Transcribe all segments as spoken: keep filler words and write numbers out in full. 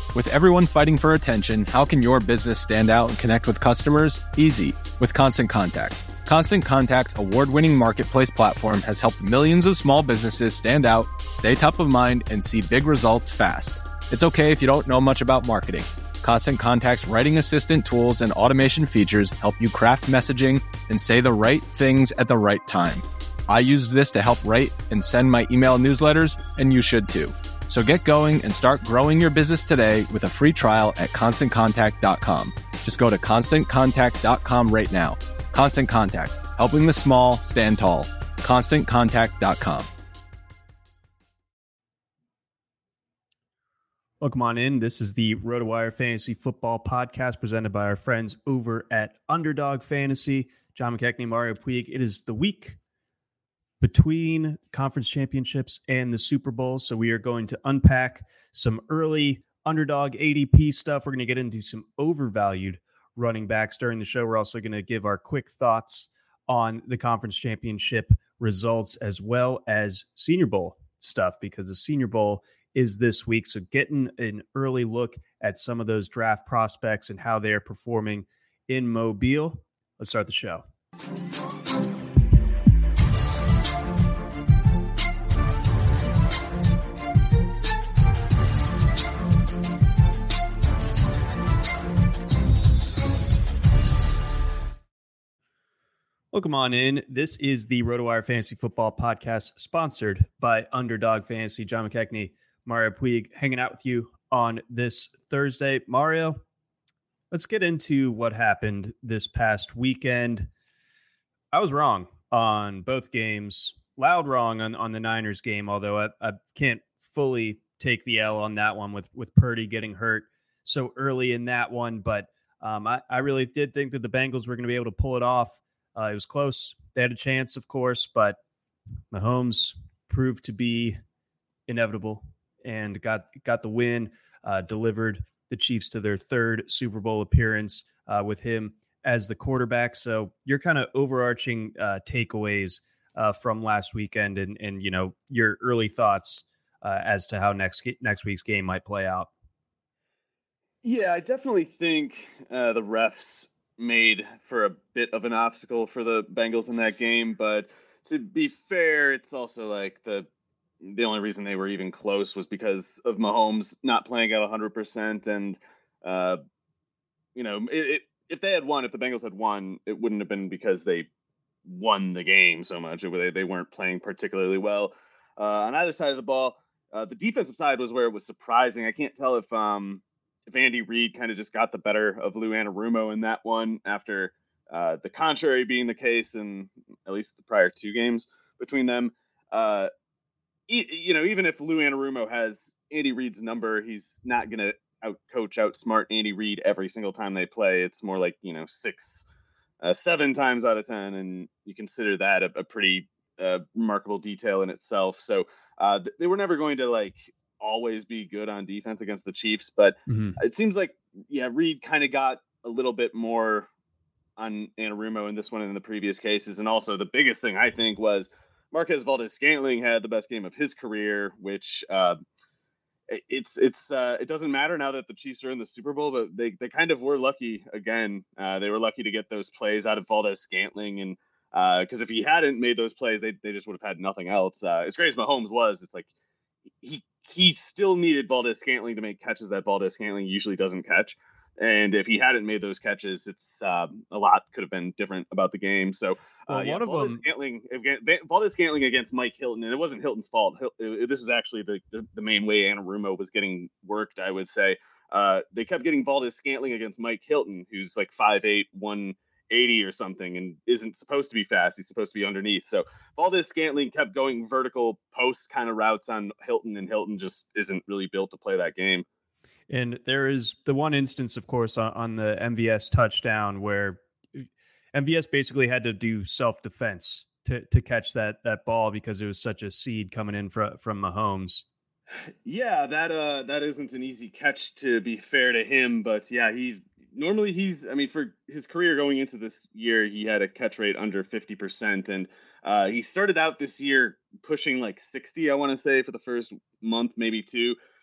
With everyone fighting for attention, how can your business stand out and connect with customers? Easy, with Constant Contact. Constant Contact's award-winning marketplace platform has helped millions of small businesses stand out, stay top of mind, and see big results fast. It's okay if you don't know much about marketing. Constant Contact's writing assistant tools and automation features help you craft messaging and say the right things at the right time. I used this to help write and send my email newsletters, and you should too. So get going and start growing your business today with a free trial at constant contact dot com. Just go to constant contact dot com right now. Constant Contact, helping the small stand tall. constant contact dot com. Welcome on in. This is the RotoWire Fantasy Football Podcast presented by our friends over at Underdog Fantasy. John McKechnie, Mario Puig. It is the week between conference championships and the Super Bowl. So we are going to unpack some early underdog A D P stuff. We're going to get into some overvalued running backs during the show. We're also going to give our quick thoughts on the conference championship results as well as Senior Bowl stuff, because the Senior Bowl is this week. So getting an early look at some of those draft prospects and how they're performing in Mobile. Let's start the show. Welcome on in. This is the RotoWire Fantasy Football Podcast sponsored by Underdog Fantasy. John McKechnie, Mario Puig, hanging out with you on this Thursday. Mario, let's get into what happened this past weekend. I was wrong on both games. Loud wrong on, on the Niners game, although I, I can't fully take the L on that one with, with Purdy getting hurt so early in that one. But um, I, I really did think that the Bengals were going to be able to pull it off. Uh, it was close. They had a chance, of course, but Mahomes proved to be inevitable and got got the win, uh, delivered the Chiefs to their third Super Bowl appearance uh, with him as the quarterback. So your kind of overarching uh, takeaways uh, from last weekend and, and, you know, your early thoughts uh, as to how next next week's game might play out. Yeah, I definitely think uh, the refs made for a bit of an obstacle for the Bengals in that game, but to be fair, it's also like the the only reason they were even close was because of Mahomes not playing at one hundred percent, and uh, you know, it, it, if they had won, if the Bengals had won, it wouldn't have been because they won the game so much. It, they they weren't playing particularly well uh, on either side of the ball. Uh, the defensive side was where it was surprising. I can't tell if um, if Andy Reid kind of just got the better of Lou Anarumo in that one after uh, the contrary being the case in at least the prior two games between them. Uh, e- you know, even if Lou Anarumo has Andy Reid's number, he's not going to out coach, outsmart Andy Reid every single time they play. It's more like, you know, six, uh, seven times out of ten. And you consider that a, a pretty uh, remarkable detail in itself. So uh, they were never going to like always be good on defense against the Chiefs, but mm-hmm. It seems like, yeah, Reid kind of got a little bit more on Anarumo in this one and in the previous cases. And also the biggest thing I think was Marquez Valdes-Scantling had the best game of his career, which uh, it's, it's, uh, it doesn't matter now that the Chiefs are in the Super Bowl, but they, they kind of were lucky again. Uh, they were lucky to get those plays out of Valdes-Scantling. And uh, cause if he hadn't made those plays, they, they just would have had nothing else. Uh, as great as Mahomes was, it's like he, he still needed Valdes-Scantling to make catches that Valdes-Scantling usually doesn't catch. And if he hadn't made those catches, it's uh, a lot could have been different about the game. So, uh, well, yeah, one of Valdes-Scantling, them... Valdes-Scantling against Mike Hilton, and it wasn't Hilton's fault. This is actually the, the, the main way Anarumo was getting worked, I would say. Uh, they kept getting Valdes-Scantling against Mike Hilton, who's like five eight, one eighty or something, and isn't supposed to be fast. He's supposed to be underneath. So Valdes-Scantling kept going vertical post kind of routes on Hilton, and Hilton just isn't really built to play that game. And there is the one instance, of course, on, on the M V S touchdown where M V S basically had to do self-defense to to catch that that ball because it was such a seed coming in from from Mahomes. Yeah, that uh that isn't an easy catch, to be fair to him, but yeah, he's normally he's I mean for his career going into this year, he had a catch rate under fifty percent, and uh he started out this year pushing like sixty, I want to say, for the first month, maybe two.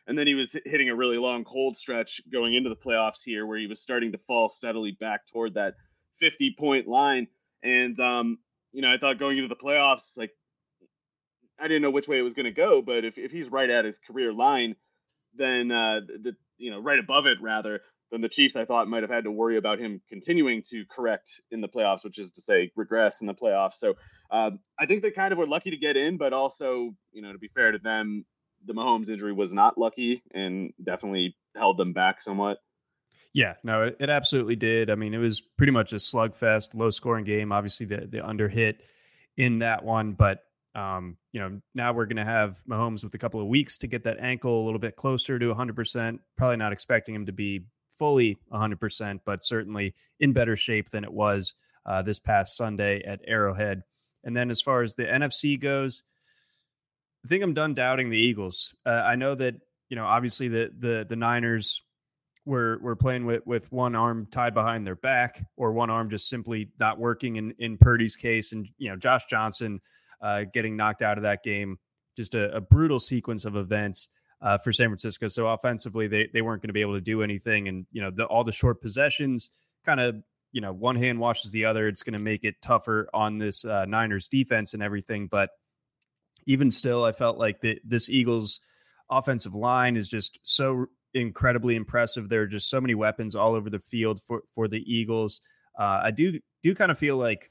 And then he was hitting a really long cold stretch going into the playoffs here where he was starting to fall steadily back toward that fifty point line. And, um, you know, I thought going into the playoffs, like, I didn't know which way it was going to go, but if, if he's right at his career line, then uh, the you know right above it rather, then the Chiefs I thought might have had to worry about him continuing to correct in the playoffs, which is to say regress in the playoffs. So um, I think they kind of were lucky to get in, but also, you know, to be fair to them, the Mahomes injury was not lucky and definitely held them back somewhat. Yeah, no, it, it absolutely did. I mean, it was pretty much a slugfest, low scoring game. Obviously, the the under hit in that one, but um, you know, now we're going to have Mahomes with a couple of weeks to get that ankle a little bit closer to one hundred percent. Probably not expecting him to be fully one hundred percent, but certainly in better shape than it was uh, this past Sunday at Arrowhead. And then as far as the N F C goes, I think I'm done doubting the Eagles. Uh, I know that, you know, obviously the the the Niners were were playing with with one arm tied behind their back, or one arm just simply not working in in Purdy's case, and you know Josh Johnson uh, getting knocked out of that game. Just a, a brutal sequence of events uh, for San Francisco. So offensively, they they weren't going to be able to do anything, and you know the, all the short possessions kind of, you know one hand washes the other. It's going to make it tougher on this uh, Niners defense and everything, but even still, I felt like the, this Eagles offensive line is just so incredibly impressive. There are just so many weapons all over the field for, for the Eagles. Uh, I do do kind of feel like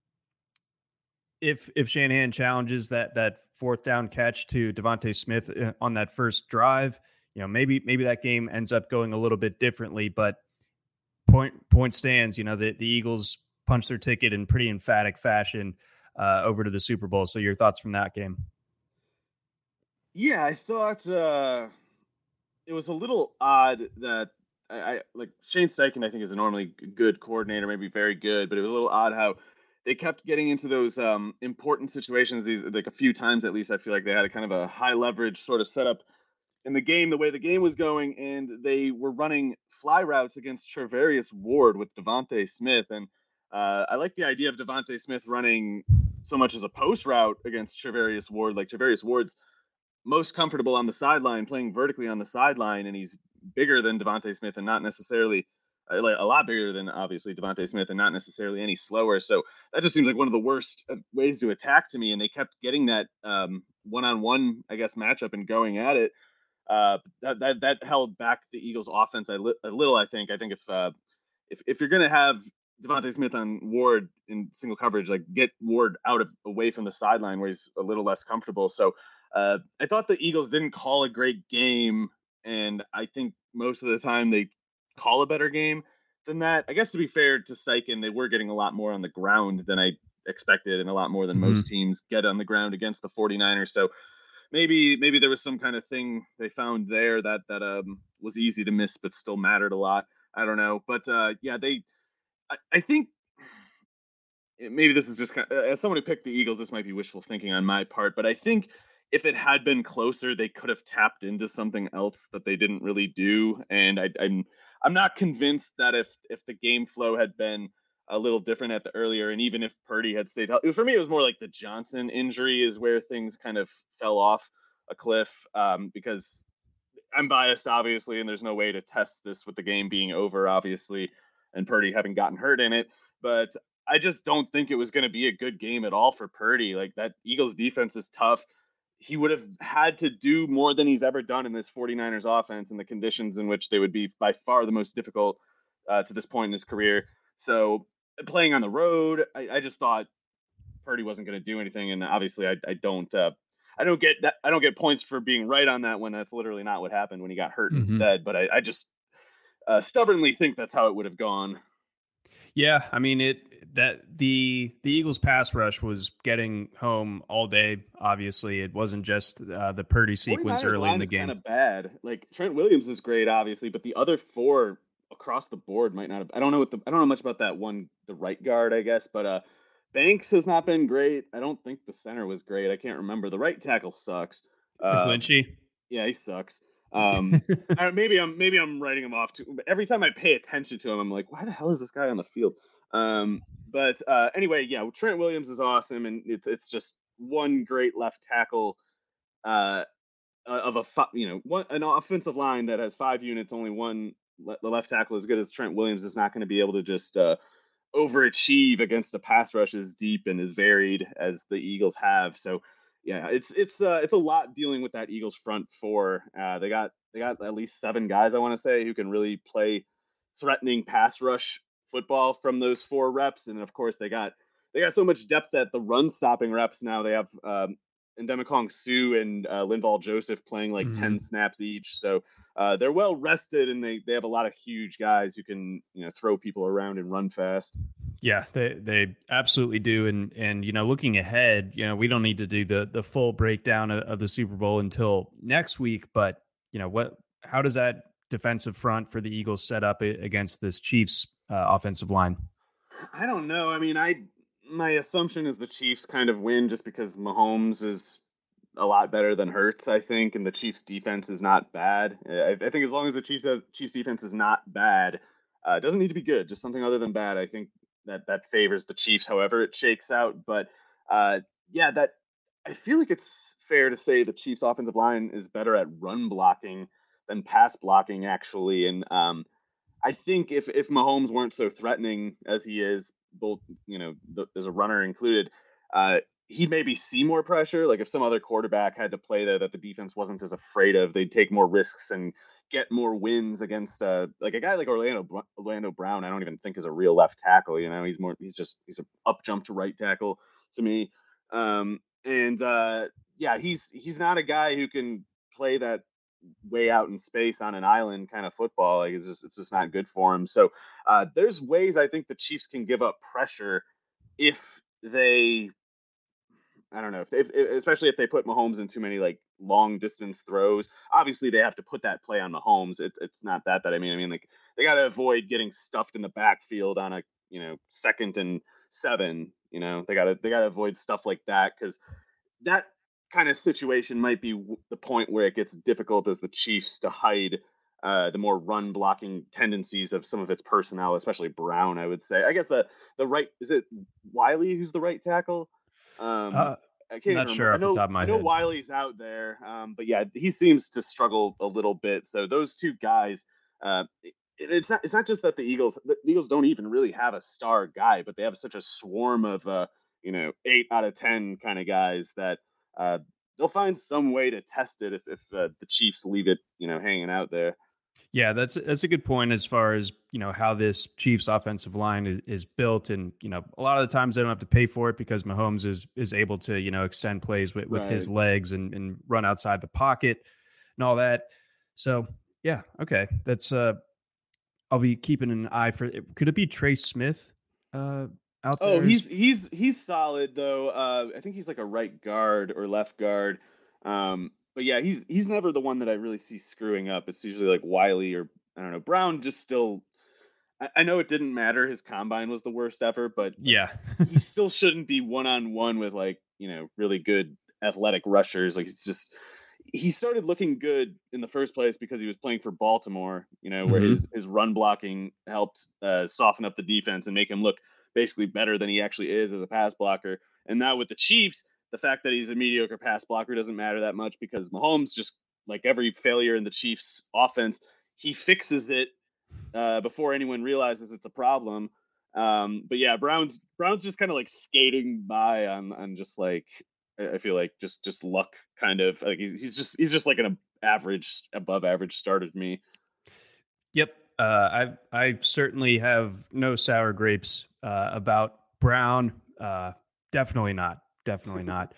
if if Shanahan challenges that that fourth down catch to Devontae Smith on that first drive, you know, maybe maybe that game ends up going a little bit differently. But point point stands, you know, the, the Eagles punched their ticket in pretty emphatic fashion uh, over to the Super Bowl. So your thoughts from that game? Yeah, I thought uh, it was a little odd that I, I like Shane Steichen. I think is a normally good coordinator, maybe very good, but it was a little odd how they kept getting into those um, important situations. These like a few times at least, I feel like they had a kind of a high leverage sort of setup in the game, the way the game was going, and they were running fly routes against Charvarius Ward with Devontae Smith, and uh, I like the idea of Devontae Smith running so much as a post route against Charvarius Ward. Like Charvarius Ward's most comfortable on the sideline, playing vertically on the sideline, and he's bigger than Devontae Smith, and not necessarily uh, like a lot bigger than obviously Devontae Smith, and not necessarily any slower. So that just seems like one of the worst uh, ways to attack to me. And they kept getting that um, one-on-one, I guess, matchup and going at it. Uh, that, that that held back the Eagles' offense a, li- a little. I think. I think if uh, if if you're going to have Devontae Smith on Ward in single coverage, like get Ward out of away from the sideline where he's a little less comfortable. So uh, I thought the Eagles didn't call a great game, and I think most of the time they call a better game than that. I guess to be fair to Steichen, they were getting a lot more on the ground than I expected, and a lot more than mm-hmm. most teams get on the ground against the 49ers. So maybe maybe there was some kind of thing they found there that that um, was easy to miss but still mattered a lot. I don't know, but uh, yeah, they. I, I think maybe this is just kind of, as someone who picked the Eagles, this might be wishful thinking on my part, but I think if it had been closer, they could have tapped into something else that they didn't really do. And I, I'm I'm not convinced that if if the game flow had been a little different at the earlier, and even if Purdy had stayed healthy, for me it was more like the Johnson injury is where things kind of fell off a cliff, um, because I'm biased obviously, and there's no way to test this with the game being over obviously, and Purdy having gotten hurt in it, but I just don't think it was going to be a good game at all for Purdy. Like that Eagles defense is tough. He would have had to do more than he's ever done in this 49ers offense in the conditions in which they would be by far the most difficult uh, to this point in his career. So playing on the road, I, I just thought Purdy wasn't going to do anything. And obviously I, I don't, uh, I don't get that. I don't get points for being right on that when that's literally not what happened when he got hurt mm-hmm. instead. But I, I just uh, stubbornly think that's how it would have gone. Yeah, I mean it. That the the Eagles' pass rush was getting home all day. Obviously, it wasn't just uh, the Purdy sequence early in the game. Kind of bad. Like Trent Williams is great, obviously, but the other four across the board might not have. I don't know what the. I don't know much about that one, the right guard, I guess, but uh, Banks has not been great. I don't think the center was great. I can't remember. The right tackle sucks. Uh, McGlinchey. Yeah, he sucks. Um, maybe I'm maybe I'm writing him off too. But every time I pay attention to him, I'm like, why the hell is this guy on the field? Um, but uh, anyway, yeah, Trent Williams is awesome, and it's it's just one great left tackle uh, uh, of a fi- you know one an offensive line that has five units, only one le- the left tackle as good as Trent Williams is not going to be able to just uh, overachieve against a pass rush as deep and as varied as the Eagles have. So yeah, it's it's uh, it's a lot dealing with that Eagles front four. Uh, they got they got at least seven guys I want to say who can really play threatening pass rush football from those four reps, and of course they got they got so much depth at the run stopping reps now. They have um, Ndamukong Sue and uh, Linval Joseph playing like Mhm. ten snaps each. So uh, they're well rested, and they they have a lot of huge guys who can you know throw people around and run fast. Yeah, they they absolutely do, and and you know, looking ahead, you know, we don't need to do the the full breakdown of, of the Super Bowl until next week. But you know, what how does that defensive front for the Eagles set up a- against this Chiefs uh, offensive line? I don't know. I mean, I my assumption is the Chiefs kind of win just because Mahomes is a lot better than Hurts, I think, and the Chiefs defense is not bad. I, I think as long as the Chiefs Chiefs defense is not bad, uh, it doesn't need to be good, just something other than bad. I think that that favors the Chiefs, however it shakes out. But uh, yeah, that I feel like it's fair to say the Chiefs offensive line is better at run blocking than pass blocking, actually, and um, I think if if Mahomes weren't so threatening as he is, both you know, the, as a runner included, uh, he'd maybe see more pressure. Like if some other quarterback had to play there that the defense wasn't as afraid of, they'd take more risks and get more wins against uh, like a guy like Orlando Orlando Brown. I don't even think is a real left tackle. You know, he's more he's just he's a up jump to right tackle to me. Um, and uh, yeah, he's he's not a guy who can play that way out in space on an island kind of football. Like it's just it's just not good for him. So uh, there's ways I think the Chiefs can give up pressure if they I don't know if, if especially if they put Mahomes in too many like long distance throws. Obviously, they have to put that play on Mahomes. It, it's not that that I mean I mean like they got to avoid getting stuffed in the backfield on a you know second and seven. You know they got to they got to avoid stuff like that because that kind of situation might be the point where it gets difficult as the Chiefs to hide uh, the more run blocking tendencies of some of its personnel, especially Brown. I would say. I guess the the right is it Wiley who's the right tackle. Um, Uh, I can't even not remember. sure I off the know top of I my know head. Wiley's out there, um, but yeah, he seems to struggle a little bit. So those two guys. Uh, it, it's not. It's not just that the Eagles. The Eagles don't even really have a star guy, but they have such a swarm of, uh, you know, eight out of ten kind of guys that uh, they'll find some way to test it if, if uh, the Chiefs leave it, you know, hanging out there. Yeah, that's that's a good point as far as you know how this Chiefs offensive line is, is built, and you know a lot of the times they don't have to pay for it because Mahomes is is able to you know extend plays with, with his Right. legs and, and run outside the pocket and all that. So yeah, okay, that's uh, I'll be keeping an eye for. Could it be Trace Smith uh, out Oh, there? As he's he's he's solid though. Uh, I think he's like a right guard or left guard. Um, but yeah, he's he's never the one that I really see screwing up. It's usually like Wiley or I don't know. Brown just still I, I know it didn't matter. His combine was the worst ever, but like yeah, he still shouldn't be one on one with like you know really good athletic rushers. Like it's just he started looking good in the first place because he was playing for Baltimore. You know where his hmm his run blocking helped uh, soften up the defense and make him look basically better than he actually is as a pass blocker. And now with the Chiefs, the fact that he's a mediocre pass blocker doesn't matter that much because Mahomes just like every failure in the Chiefs offense, he fixes it uh, before anyone realizes it's a problem. Um, but yeah, Brown's Brown's just kind of like skating by on on just like I feel like just just luck kind of like he's, he's just he's just like an average above average starter to me. Yep. Uh, I I certainly have no sour grapes uh, about Brown. Uh, definitely not. Definitely not.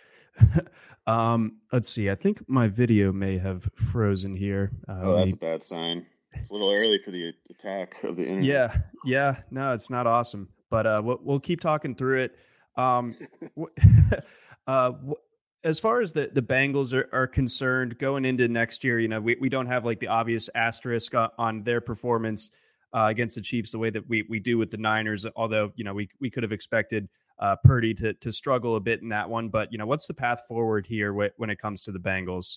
um, let's see. I think my video may have frozen here. Uh, Oh, let that's a me. bad sign. It's a little early for the attack of the internet. Yeah, yeah. No, it's not awesome, but uh, we'll, we'll keep talking through it. Um, wh- uh, wh- as far as the the Bengals are, are concerned, going into next year, you know, we, we don't have like the obvious asterisk on, on their performance uh, against the Chiefs the way that we we do with the Niners. Although you know we we could have expected uh, Purdy to to struggle a bit in that one, but you know, what's the path forward here wh- when it comes to the Bengals?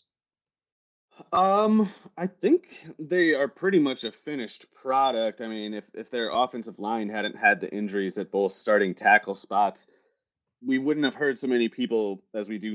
Um, I think they are pretty much a finished product. I mean, if if their offensive line hadn't had the injuries at both starting tackle spots, we wouldn't have heard so many people as we do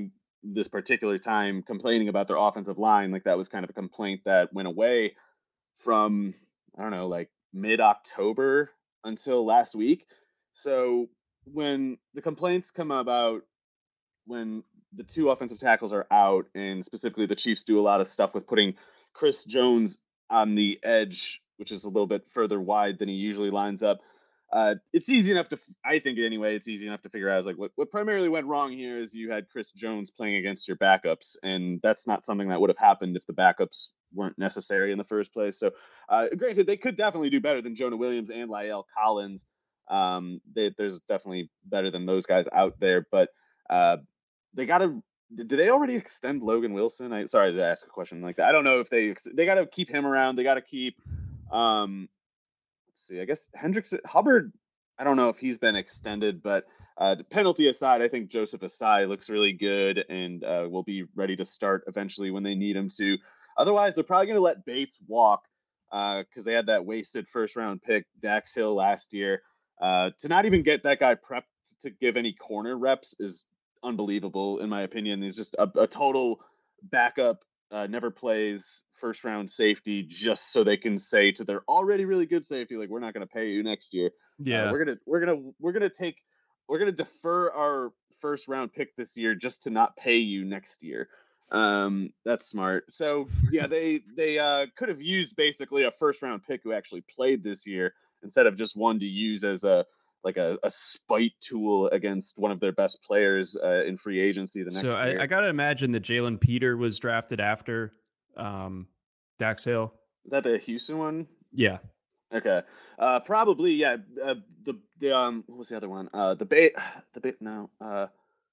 this particular time complaining about their offensive line. Like that was kind of a complaint that went away from, I don't know, like mid-October until last week. So when the complaints come about when the two offensive tackles are out, and specifically the Chiefs do a lot of stuff with putting Chris Jones on the edge, which is a little bit further wide than he usually lines up. Uh, it's easy enough to, I think anyway, it's easy enough to figure out like what, what primarily went wrong here is you had Chris Jones playing against your backups, and that's not something that would have happened if the backups weren't necessary in the first place. So uh, granted, they could definitely do better than Jonah Williams and La'el Collins. Um, they, there's definitely better than those guys out there, but uh, they got to, did they already extend Logan Wilson? I sorry to ask a question like that. I don't know if they, they got to keep him around. They got to keep, um, see, I guess Hendricks Hubbard, I don't know if he's been extended, but uh, penalty aside, I think Joseph Asai looks really good and uh, will be ready to start eventually when they need him to. Otherwise, they're probably going to let Bates walk because uh, they had that wasted first round pick, Dax Hill, last year. Uh, to not even get that guy prepped to give any corner reps is unbelievable, in my opinion. He's just a, a total backup. Uh, never plays first round safety just so they can say to their already really good safety, like, we're not going to pay you next year. Yeah, uh, we're gonna we're gonna we're gonna take we're gonna defer our first round pick this year just to not pay you next year. Um, that's smart. So yeah, they they uh, could have used basically a first round pick who actually played this year instead of just one to use as a like a, a spite tool against one of their best players uh, in free agency the next so year. I, I got to imagine that Jalen Peter was drafted after um, Dax Hill. Is that the Houston one? Yeah. Okay. Uh, probably, yeah. Uh, the the um, what was the other one? Uh, the Bay, the Bay. No. Uh,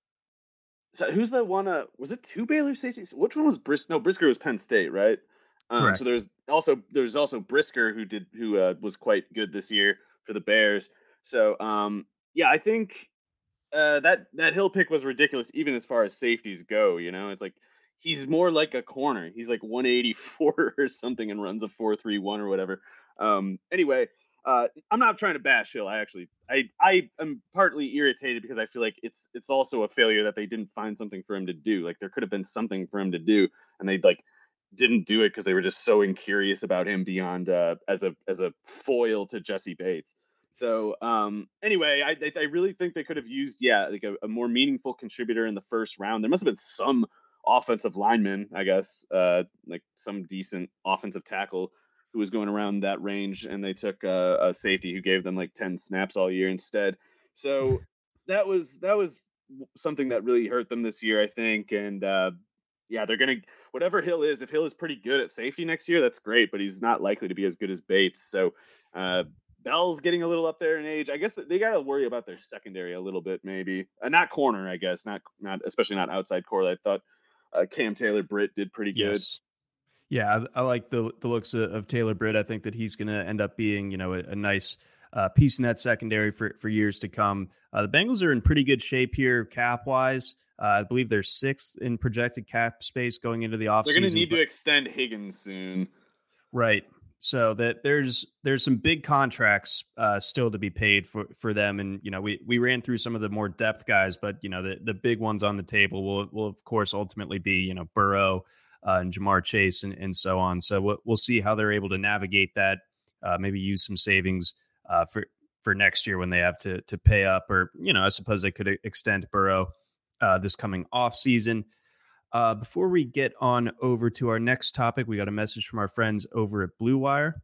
so who's the one? Uh, was it two Baylor safeties? Which one was Brisker? No, Brisker was Penn State, right? Um, Correct. So there's also there's also Brisker who did who uh, was quite good this year for the Bears. So um, yeah, I think uh, that that Hill pick was ridiculous, even as far as safeties go. You know, it's like he's more like a corner. He's like one eighty-four or something and runs a four three one or whatever. Um, anyway, uh, I'm not trying to bash Hill. I actually, I, I am partly irritated because I feel like it's, it's also a failure that they didn't find something for him to do. Like there could have been something for him to do, and they like didn't do it because they were just so incurious about him beyond uh, as a as a foil to Jesse Bates. So um, anyway, I I really think they could have used yeah like a, a more meaningful contributor in the first round. There must have been some offensive lineman, I guess, uh, like some decent offensive tackle who was going around that range, and they took uh, a safety who gave them like ten snaps all year instead. So that was that was something that really hurt them this year, I think. And uh, yeah, they're gonna whatever Hill is. If Hill is pretty good at safety next year, that's great, but he's not likely to be as good as Bates. So uh, Bell's getting a little up there in age. I guess they got to worry about their secondary a little bit, maybe uh, not corner. I guess not not especially not outside corner. I thought uh, Cam Taylor Britt did pretty good. Yes. Yeah, I, I like the the looks of, of Taylor Britt. I think that he's going to end up being, you know, a, a nice uh, piece in that secondary for, for years to come. Uh, the Bengals are in pretty good shape here cap wise. Uh, I believe they're sixth in projected cap space going into the offseason. They're going to need to extend Higgins soon, right? So that there's there's some big contracts uh, still to be paid for, for them, and you know we we ran through some of the more depth guys, but you know the the big ones on the table will will of course ultimately be you know Burrow. Uh, and Jamar Chase and, and so on. So we'll, we'll see how they're able to navigate that, uh, maybe use some savings uh, for, for next year when they have to to pay up, or, you know, I suppose they could extend Burrow uh, this coming off season. Uh, before we get on over to our next topic, we got a message from our friends over at Blue Wire.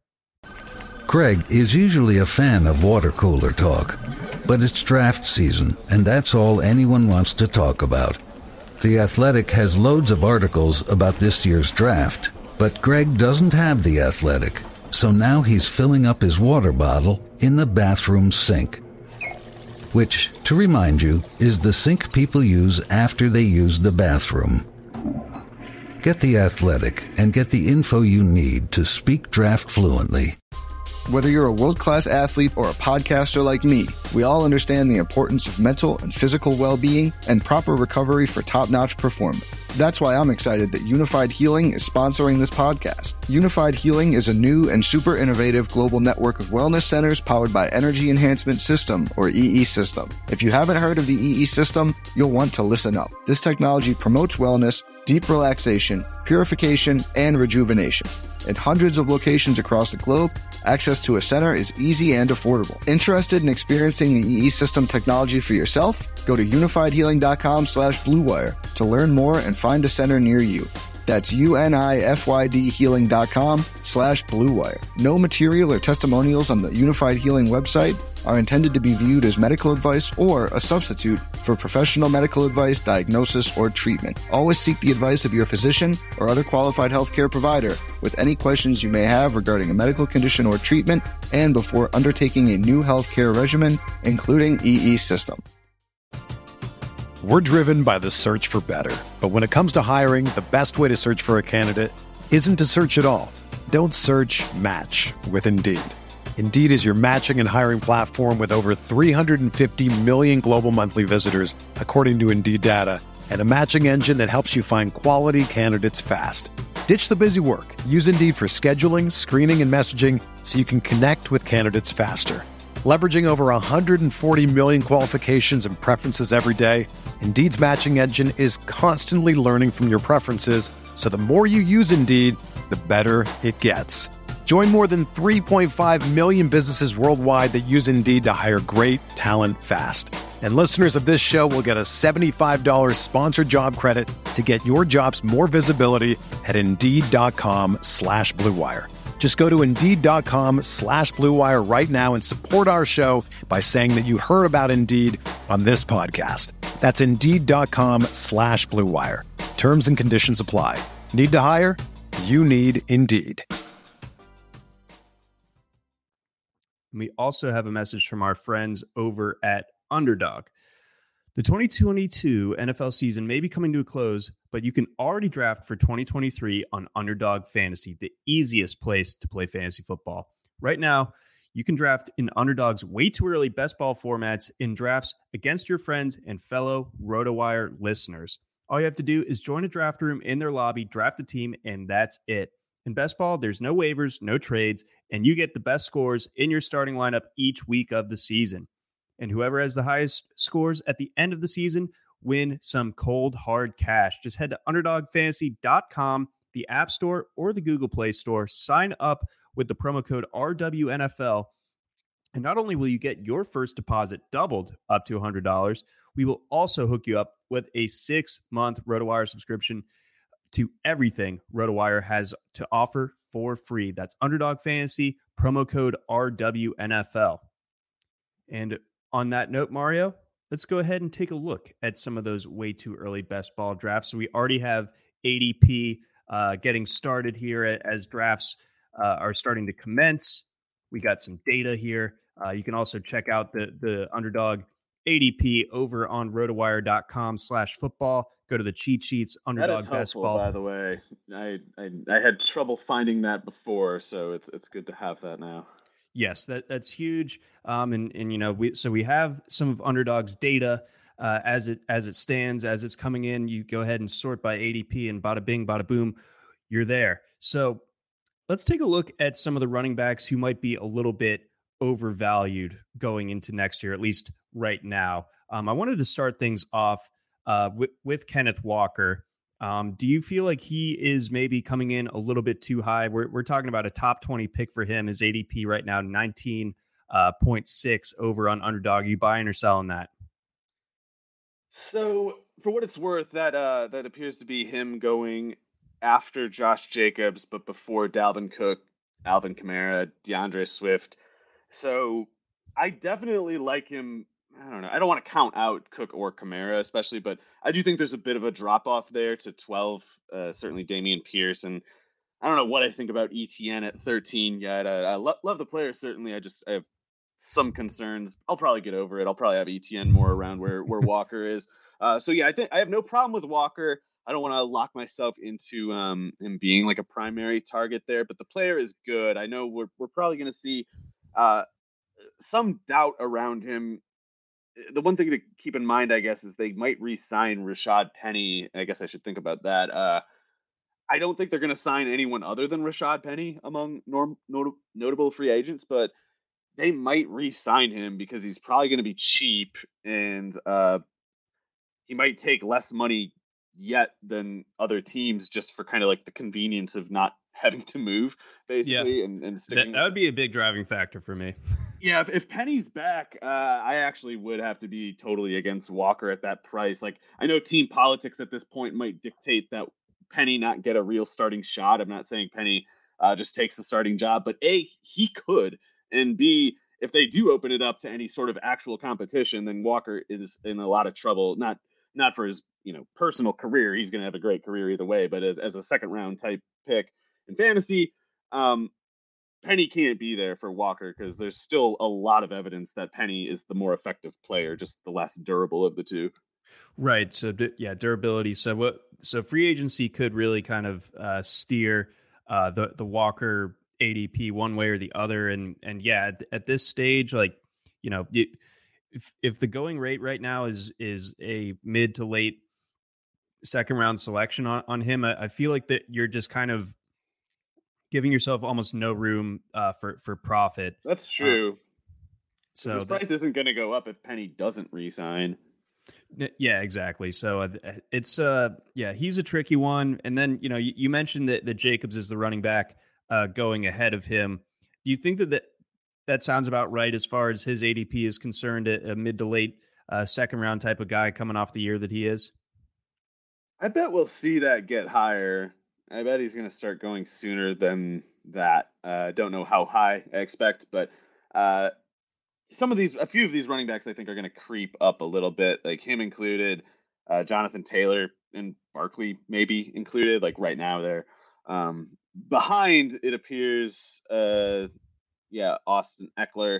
Greg is usually a fan of water cooler talk, but it's draft season, and that's all anyone wants to talk about. The Athletic has loads of articles about this year's draft, but Greg doesn't have The Athletic, so now he's filling up his water bottle in the bathroom sink. Which, to remind you, is the sink people use after they use the bathroom. Get The Athletic and get the info you need to speak draft fluently. Whether you're a world-class athlete or a podcaster like me, we all understand the importance of mental and physical well-being and proper recovery for top-notch performance. That's why I'm excited that Unified Healing is sponsoring this podcast. Unified Healing is a new and super innovative global network of wellness centers powered by Energy Enhancement System, or E E System. If you haven't heard of the E E System, you'll want to listen up. This technology promotes wellness, deep relaxation, purification, and rejuvenation. At hundreds of locations across the globe, access to a center is easy and affordable. Interested in experiencing the E E System technology for yourself? Go to unified healing dot com slash blue wire to learn more and find a center near you. That's U-N-I-F-Y-D healing dot com slash blue wire. No material or testimonials on the Unified Healing website are intended to be viewed as medical advice or a substitute for professional medical advice, diagnosis, or treatment. Always seek the advice of your physician or other qualified healthcare provider with any questions you may have regarding a medical condition or treatment and before undertaking a new healthcare regimen, including E E System. We're driven by the search for better. But when it comes to hiring, the best way to search for a candidate isn't to search at all. Don't search, match with Indeed. Indeed is your matching and hiring platform with over three hundred fifty million global monthly visitors, according to Indeed data, and a matching engine that helps you find quality candidates fast. Ditch the busy work. Use Indeed for scheduling, screening, and messaging so you can connect with candidates faster. Leveraging over one hundred forty million qualifications and preferences every day, Indeed's matching engine is constantly learning from your preferences, so the more you use Indeed, the better it gets. Join more than three point five million businesses worldwide that use Indeed to hire great talent fast. And listeners of this show will get a seventy-five dollars sponsored job credit to get your jobs more visibility at Indeed.com slash Blue Wire. Just go to Indeed.com slash Blue Wire right now and support our show by saying that you heard about Indeed on this podcast. That's Indeed.com slash Blue Wire. Terms and conditions apply. Need to hire? You need Indeed. We also have a message from our friends over at Underdog. The twenty twenty-two N F L season may be coming to a close, but you can already draft for twenty twenty-three on Underdog Fantasy, the easiest place to play fantasy football. Right now, you can draft in Underdog's way too early best ball formats in drafts against your friends and fellow RotoWire listeners. All you have to do is join a draft room in their lobby, draft a team, and that's it. In best ball, there's no waivers, no trades, and you get the best scores in your starting lineup each week of the season. And whoever has the highest scores at the end of the season win some cold, hard cash. Just head to underdog fantasy dot com, the App Store, or the Google Play Store. Sign up with the promo code R W N F L. And not only will you get your first deposit doubled up to one hundred dollars, we will also hook you up with a six-month RotoWire subscription to everything RotoWire has to offer for free. That's Underdog Fantasy, promo code R W N F L. And on that note, Mario, let's go ahead and take a look at some of those way too early best ball drafts. So we already have A D P uh, getting started here as drafts uh, are starting to commence. We got some data here. Uh, you can also check out the, the Underdog A D P over on rotowire.com slash football. Go to the cheat sheets, Underdog that is best helpful, ball. By the way, I, I I had trouble finding that before, so it's it's good to have that now. Yes, that that's huge. Um, and and you know we so we have some of Underdog's data uh, as it as it stands as it's coming in. You go ahead and sort by A D P, and bada bing, bada boom, you're there. So let's take a look at some of the running backs who might be a little bit overvalued going into next year, at least right now. Um, I wanted to start things off uh, with, with Kenneth Walker. Um, do you feel like he is maybe coming in a little bit too high? We're, we're talking about a top twenty pick for him. His A D P right now, nineteen point six over on Underdog. Are you buying or selling that? So for what it's worth, that uh, that appears to be him going after Josh Jacobs, but before Dalvin Cook, Alvin Kamara, DeAndre Swift. So I definitely like him. I don't know. I don't want to count out Cook or Kamara especially, but I do think there's a bit of a drop off there to twelve. Uh, certainly Dameon Pierce. And I don't know what I think about E T N at thirteen yet. I, I lo- love the player. Certainly. I just, I have some concerns. I'll probably get over it. I'll probably have E T N more around where, where Walker is. Uh, so yeah, I think I have no problem with Walker. I don't want to lock myself into um, him being like a primary target there, but the player is good. I know we're we're probably going to see uh, some doubt around him. The one thing to keep in mind, I guess, is they might re-sign Rashad Penny. I guess I should think about that. Uh, I don't think they're going to sign anyone other than Rashad Penny among norm, not, notable free agents, but they might re-sign him because he's probably going to be cheap and uh, he might take less money yet than other teams just for kind of like the convenience of not having to move, basically, yeah. and, and sticking. That, that would be a big driving factor for me. Yeah, if, if Penny's back, uh, I actually would have to be totally against Walker at that price. Like, I know team politics at this point might dictate that Penny not get a real starting shot. I'm not saying Penny uh, just takes the starting job, but A, he could, and B, if they do open it up to any sort of actual competition, then Walker is in a lot of trouble. Not not for his you know personal career. He's going to have a great career either way, but as, as a second round type pick in fantasy, um, Penny can't be there for Walker because there's still a lot of evidence that Penny is the more effective player, just the less durable of the two. Right. So yeah, durability. So what? So free agency could really kind of uh, steer uh, the the Walker A D P one way or the other, and and yeah, at, at this stage, like you know, you, if if the going rate right now is is a mid to late second round selection on on him, I, I feel like that you're just kind of giving yourself almost no room uh, for for profit. That's true. Um, so his price that, isn't going to go up if Penny doesn't re-sign. Yeah, exactly. So uh, it's uh yeah, he's a tricky one. And then you know you, you mentioned that that Jacobs is the running back uh, going ahead of him. Do you think that that, that sounds about right as far as his A D P is concerned? A, a mid to late uh, second round type of guy coming off the year that he is. I bet we'll see that get higher. I bet he's going to start going sooner than that. I uh, don't know how high I expect, but uh, some of these, a few of these running backs, I think are going to creep up a little bit, like him included, uh, Jonathan Taylor and Barkley maybe included. Like right now, they're um, behind. It appears, uh, yeah, Austin Eckler.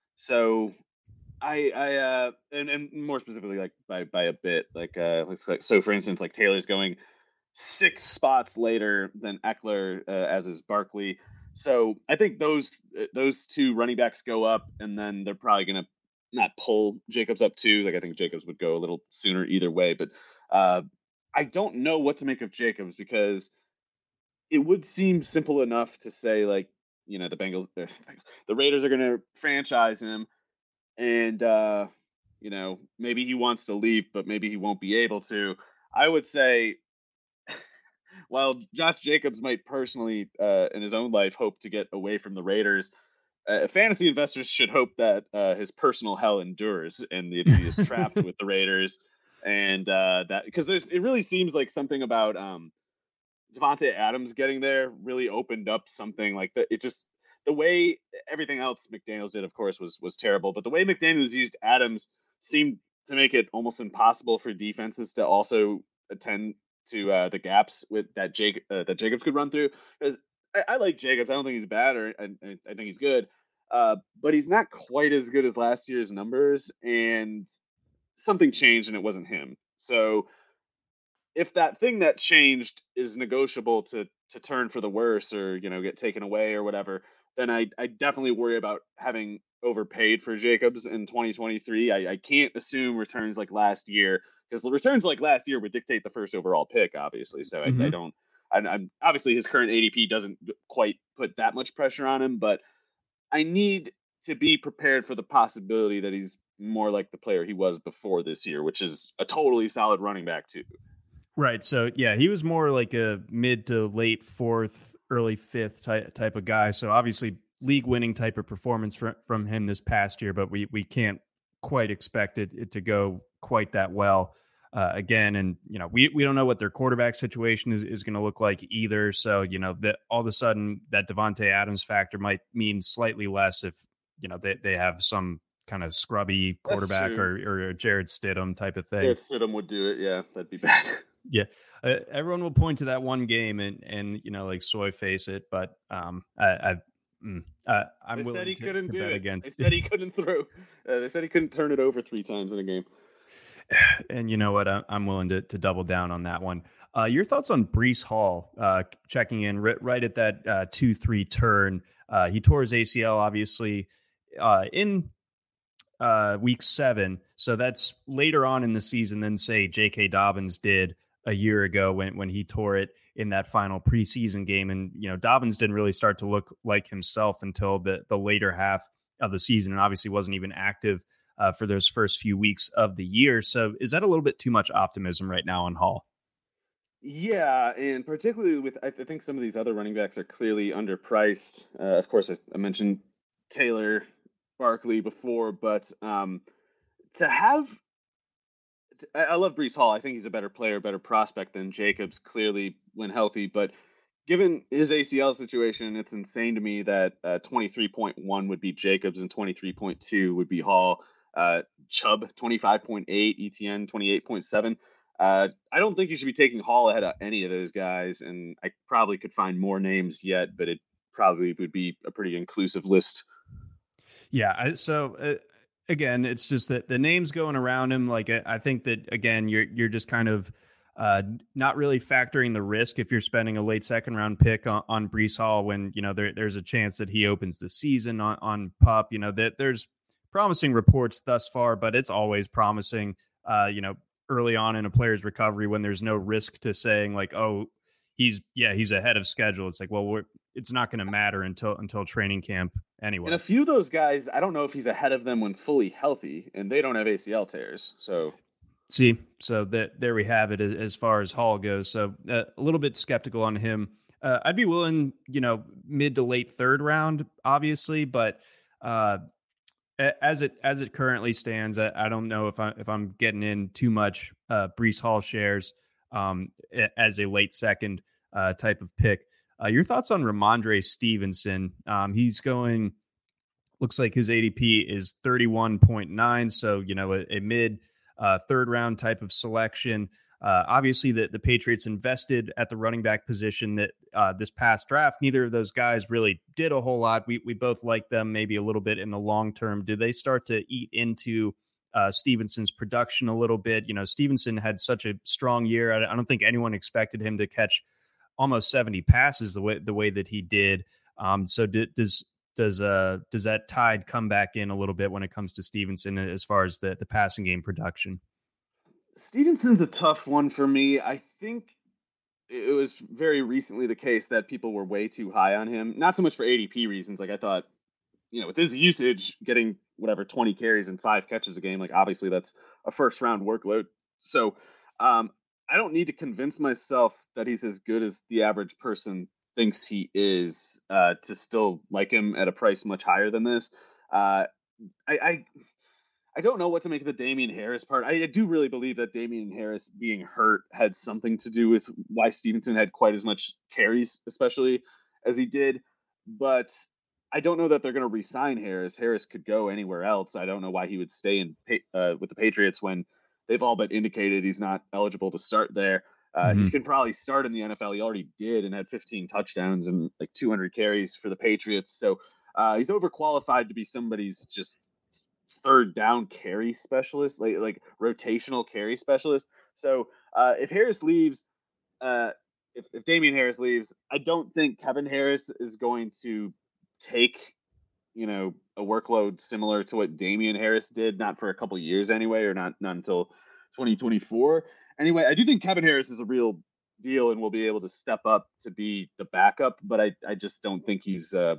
So I, I, uh, and, and more specifically, like by by a bit, like uh, looks like so. For instance, like Taylor's going six spots later than Eckler, uh, as is Barkley. So I think those those two running backs go up, and then they're probably going to not pull Jacobs up too. Like I think Jacobs would go a little sooner either way. But uh, I don't know what to make of Jacobs because it would seem simple enough to say, like, you know, the Bengals, the Raiders are going to franchise him, and uh, you know, maybe he wants to leave, but maybe he won't be able to. I would say, while Josh Jacobs might personally, uh, in his own life, hope to get away from the Raiders, uh, fantasy investors should hope that uh, his personal hell endures and that he is trapped with the Raiders, and uh, that because there's it really seems like something about um, Davante Adams getting there really opened up something like that. It just the way everything else McDaniels did, of course, was was terrible, but the way McDaniels used Adams seemed to make it almost impossible for defenses to also attend to uh, the gaps with that Jake uh, that Jacobs could run through. Because I, I like Jacobs, I don't think he's bad, or I, I think he's good, uh, but he's not quite as good as last year's numbers. And something changed, and it wasn't him. So if that thing that changed is negotiable to to turn for the worse, or you know get taken away or whatever, then I I definitely worry about having overpaid for Jacobs in twenty twenty-three. I, I can't assume returns like last year. Because the returns like last year would dictate the first overall pick, obviously. So I, mm-hmm. I don't, I, I'm obviously his current A D P doesn't quite put that much pressure on him, but I need to be prepared for the possibility that he's more like the player he was before this year, which is a totally solid running back too. Right. So yeah, he was more like a mid to late fourth, early fifth type type of guy. So obviously league winning type of performance from from him this past year, but we we can't quite expect it, it to go quite that well uh, again. And, you know, we, we don't know what their quarterback situation is, is going to look like either. So, you know, that all of a sudden that Davante Adams factor might mean slightly less if, you know, they, they have some kind of scrubby quarterback or, or a Jared Stidham type of thing. Jared Stidham would do it. Yeah, that'd be bad. Yeah. Uh, everyone will point to that one game and, and, you know, like soy face it. But um, I, I Mm. Uh, I'm they willing said he to, couldn't to do bet it. against. They said he couldn't throw. Uh, they said he couldn't turn it over three times in a game. And you know what? I, I'm willing to, to double down on that one. Uh, your thoughts on Breece Hall uh, checking in right, right at that uh, two three turn? Uh, he tore his A C L, obviously, uh, in uh, week seven. So that's later on in the season than, say, J K. Dobbins did a year ago when, when he tore it in that final preseason game. And, you know, Dobbins didn't really start to look like himself until the, the later half of the season, and obviously wasn't even active uh, for those first few weeks of the year. So is that a little bit too much optimism right now on Hall? Yeah, and particularly with, I think some of these other running backs are clearly underpriced. Uh, of course, I, I mentioned Taylor, Barkley before, but um, to have, I, I love Breece Hall. I think he's a better player, better prospect than Jacobs, clearly when healthy. But given his A C L situation, it's insane to me that uh, twenty-three point one would be Jacobs and twenty-three point two would be Hall. Uh, Chubb, twenty-five point eight, E T N, twenty-eight point seven. Uh, I don't think you should be taking Hall ahead of any of those guys, and I probably could find more names yet, but it probably would be a pretty inclusive list. Yeah, so uh, again, it's just that the names going around him, like I think that, again, you're you're just kind of uh, not really factoring the risk if you're spending a late second round pick on, on Breece Hall when, you know, there, there's a chance that he opens the season on, on PUP. You know, that there's promising reports thus far, but it's always promising, uh, you know, early on in a player's recovery when there's no risk to saying like, oh, he's yeah, he's ahead of schedule. It's like, well, we're, it's not going to matter until until training camp anyway. And a few of those guys, I don't know if he's ahead of them when fully healthy, and they don't have A C L tears. So, see, so that there we have it as far as Hall goes. So uh, a little bit skeptical on him. Uh, I'd be willing, you know, mid to late third round, obviously, but uh, as it as it currently stands, I, I don't know if I if I'm getting in too much uh, Breece Hall shares um, as a late second uh, type of pick. Uh, your thoughts on Ramondre Stevenson? Um, he's going, looks like his A D P is thirty-one point nine. So, you know, a, a mid uh, third round type of selection. Uh, obviously, the, the Patriots invested at the running back position that uh, this past draft. Neither of those guys really did a whole lot. We we both like them maybe a little bit in the long term. Do they start to eat into uh, Stevenson's production a little bit? You know, Stevenson had such a strong year. I, I don't think anyone expected him to catch almost seventy passes the way the way that he did. Um, so d- does does uh does that tide come back in a little bit when it comes to Stevenson as far as the the passing game production? Stevenson's a tough one for me. I think it was very recently the case that people were way too high on him. Not so much for A D P reasons. Like I thought, you know, with his usage, getting whatever twenty carries and five catches a game, like obviously that's a first round workload. So um, I don't need to convince myself that he's as good as the average person thinks he is uh, to still like him at a price much higher than this. Uh, I, I I don't know what to make of the Damian Harris part. I do really believe that Damian Harris being hurt had something to do with why Stevenson had quite as much carries, especially as he did. But I don't know that they're going to re-sign Harris. Harris could go anywhere else. I don't know why he would stay in uh, with the Patriots when they've all but indicated he's not eligible to start there. Uh, mm-hmm. He can probably start in the N F L. He already did and had fifteen touchdowns and like two hundred carries for the Patriots. So uh, he's overqualified to be somebody's just third down carry specialist, like like rotational carry specialist. So uh, if Harris leaves, uh, if, if Damian Harris leaves, I don't think Kevin Harris is going to take, you know, a workload similar to what Damian Harris did, not for a couple years anyway, or not, not until twenty twenty-four. Anyway, I do think Kevin Harris is a real deal and will be able to step up to be the backup, but I, I just don't think he's uh,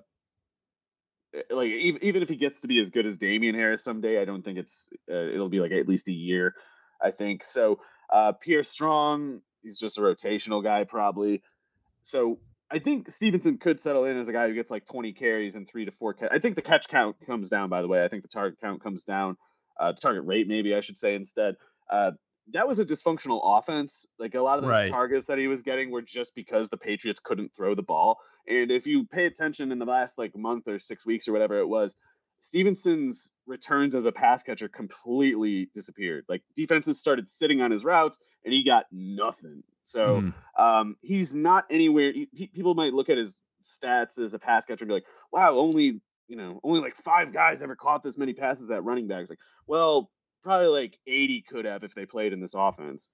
like even even if he gets to be as good as Damian Harris someday, I don't think it's uh, it'll be like at least a year, I think. So uh, Pierre Strong, he's just a rotational guy probably. So I think Stevenson could settle in as a guy who gets like twenty carries and three to four. Ca- I think the catch count comes down, by the way. I think the target count comes down, uh, the target rate maybe I should say instead. Uh, that was a dysfunctional offense. Like a lot of those right. targets that he was getting were just because the Patriots couldn't throw the ball. And if you pay attention in the last like month or six weeks or whatever it was, Stevenson's returns as a pass catcher completely disappeared. Like defenses started sitting on his routes and he got nothing. So mm. um, he's not anywhere. He, he, people might look at his stats as a pass catcher and be like, wow, only, you know, only like five guys ever caught this many passes at running backs. Like, well, probably like eighty could have if they played in this offense.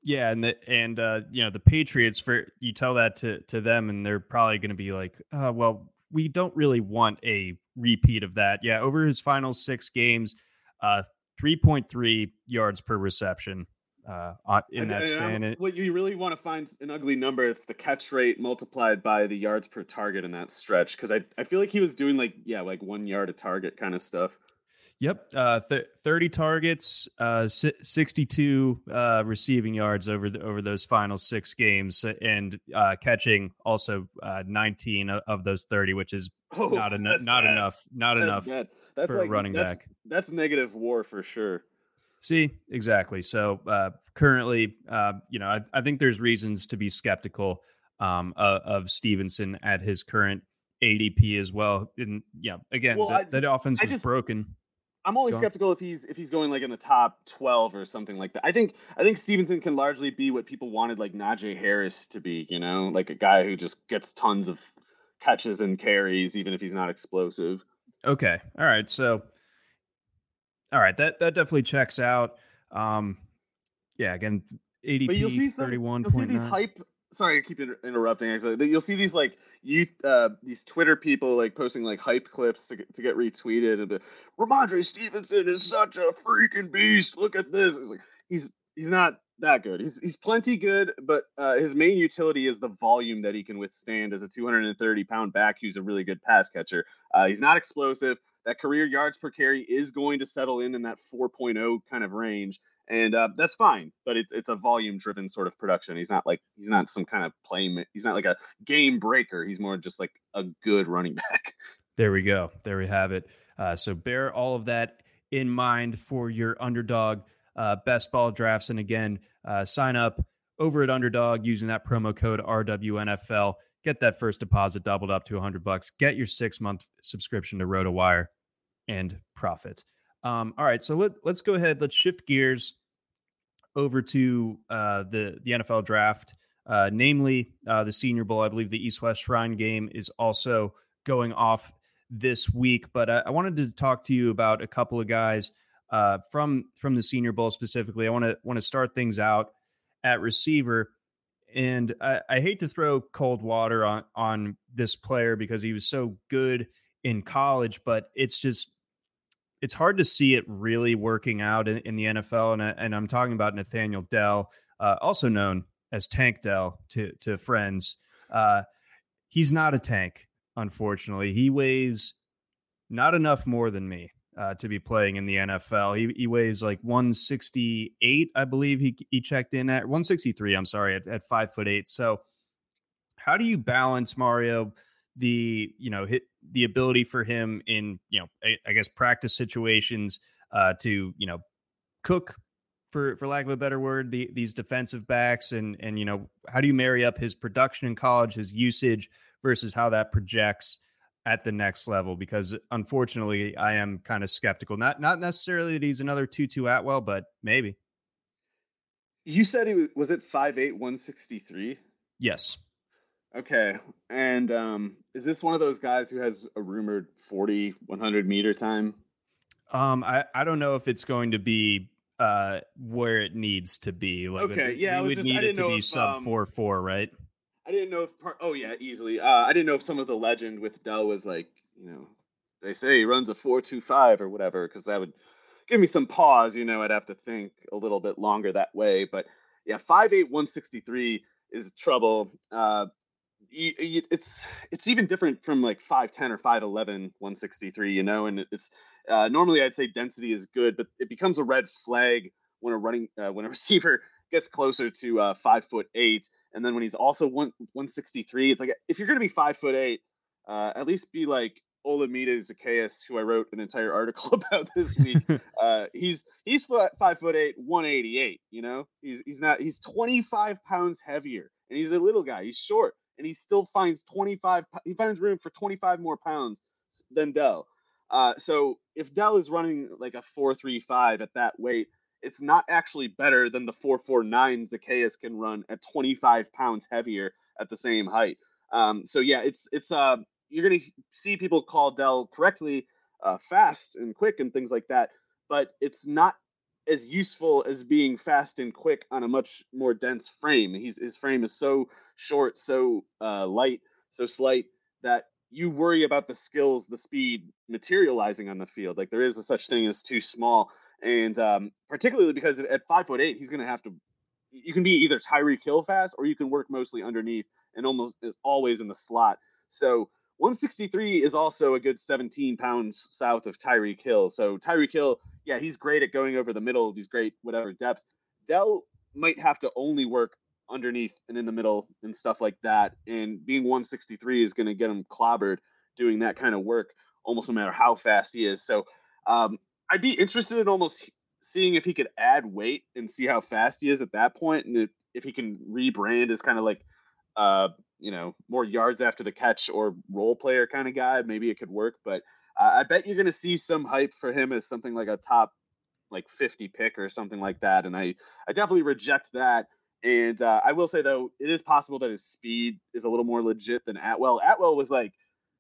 Yeah, and the, and uh, you know, the Patriots, for you tell that to to them, and they're probably going to be like, uh, well, we don't really want a repeat of that. Yeah, over his final six games, uh, three point three yards per reception uh, in and, that and span. I'm, what you really want to find an ugly number, it's the catch rate multiplied by the yards per target in that stretch, because I I feel like he was doing like yeah like one yard a target kind of stuff. Yep, uh, th- thirty targets, uh, si- sixty-two uh, receiving yards over the, over those final six games, and uh, catching also uh, nineteen of those thirty, which is oh, not enough. Not bad. enough. Not that's enough bad. That's for like, a running that's, back. That's negative WAR for sure. See, exactly. So uh, currently, uh, you know, I, I think there's reasons to be skeptical um, uh, of Stevenson at his current A D P as well. And yeah, again, well, the, I, that offense I was just, broken. I'm only Go skeptical on. if he's if he's going like in the top twelve or something like that. I think I think Stevenson can largely be what people wanted like Najee Harris to be, you know, like a guy who just gets tons of catches and carries, even if he's not explosive. Okay. All right. So, all right, that that definitely checks out. Um, yeah, again, A D P but you'll see some, thirty-one you'll see these hype. Sorry, I keep inter- interrupting. Actually, you'll see these like you uh these Twitter people like posting like hype clips to get, to get retweeted. And Ramondre Stevenson is such a freaking beast. Look at this. It's like he's he's not that good. He's he's plenty good, but uh, his main utility is the volume that he can withstand as a two hundred thirty pound back who's a really good pass catcher. Uh, he's not explosive. That career yards per carry is going to settle in in that four point oh kind of range. And uh, that's fine, but it's it's a volume-driven sort of production. He's not like he's not some kind of play. He's not like a game breaker. He's more just like a good running back. There we go. There we have it. Uh, so bear all of that in mind for your Underdog uh, best ball drafts. And again, uh, sign up over at Underdog using that promo code R W N F L. Get that first deposit doubled up to one hundred bucks. Get your six month subscription to RotoWire and profit. Um, all right, so let, let's go ahead. Let's shift gears over to uh, the, the N F L draft, uh, namely uh, the Senior Bowl. I believe the East-West Shrine game is also going off this week. But I, I wanted to talk to you about a couple of guys uh, from from the Senior Bowl specifically. I want to want to start things out at receiver. And I, I hate to throw cold water on, on this player because he was so good in college, but it's just it's hard to see it really working out in, in the N F L. And, I, and I'm talking about Nathaniel Dell, uh, also known as Tank Dell to, to friends. Uh, he's not a tank, unfortunately. He weighs not enough more than me uh, to be playing in the N F L. He, he weighs like one sixty-eight, I believe he, he checked in at one sixty-three. I'm sorry, at, at five foot eight. So how do you balance, Mario, the, you know, hit the ability for him in, you know, I, I guess practice situations uh, to, you know, cook for, for lack of a better word, the, these defensive backs and, and, you know, how do you marry up his production in college, his usage versus how that projects at the next level? Because unfortunately I am kind of skeptical, not, not necessarily that he's another Tutu Atwell, but maybe. You said he was, was it five eight, one sixty-three? Yes. Okay. And um, is this one of those guys who has a rumored forty, one hundred meter time? Um, I, I don't know if it's going to be uh, where it needs to be. Like, okay. we, yeah. we would just, need it to be if, sub um, four, four, right? I didn't know if part, oh yeah, easily. Uh, I didn't know if some of the legend with Dell was like, you know, they say he runs a four two five or whatever, because that would give me some pause. You know, I'd have to think a little bit longer that way. But yeah, five eight, one sixty-three is trouble. Uh, it's it's even different from like five ten or five eleven, one sixty-three, you know, and it's uh, normally I'd say density is good, but it becomes a red flag when a running uh, when a receiver gets closer to uh, five foot eight, and then when he's also one one sixty-three, it's like if you're gonna be five foot eight, uh, at least be like Olamide Zacchaeus, who I wrote an entire article about this week. uh, he's he's five foot eight, one eighty-eight. You know, he's he's not he's twenty-five pounds heavier, and he's a little guy. He's short. And he still finds twenty-five. He finds room for twenty-five more pounds than Dell. Uh, so if Dell is running like a four three five at that weight, it's not actually better than the four four nine Zacchaeus can run at twenty-five pounds heavier at the same height. Um, so yeah, it's it's uh you're gonna see people call Dell correctly uh, fast and quick and things like that, but it's not as useful as being fast and quick on a much more dense frame. He's his frame is so short, so uh, light, so slight that you worry about the skills, the speed materializing on the field. Like there is a such thing as too small, and um, particularly because at five foot eight, he's going to have to. You can be either Tyreek Hill fast, or you can work mostly underneath and almost is always in the slot. So one sixty-three is also a good seventeen pounds south of Tyreek Hill. So Tyreek Hill, yeah, he's great at going over the middle. He's great, whatever depth. Dell might have to only work underneath and in the middle and stuff like that. And being one sixty-three is going to get him clobbered doing that kind of work, almost no matter how fast he is. So um, I'd be interested in almost seeing if he could add weight and see how fast he is at that point. And if, if he can rebrand as kind of like, uh, you know, more yards after the catch or role player kind of guy, maybe it could work. But uh, I bet you're going to see some hype for him as something like a top like fifty pick or something like that. And I, I definitely reject that. And uh, I will say, though, it is possible that his speed is a little more legit than Atwell. Atwell was like,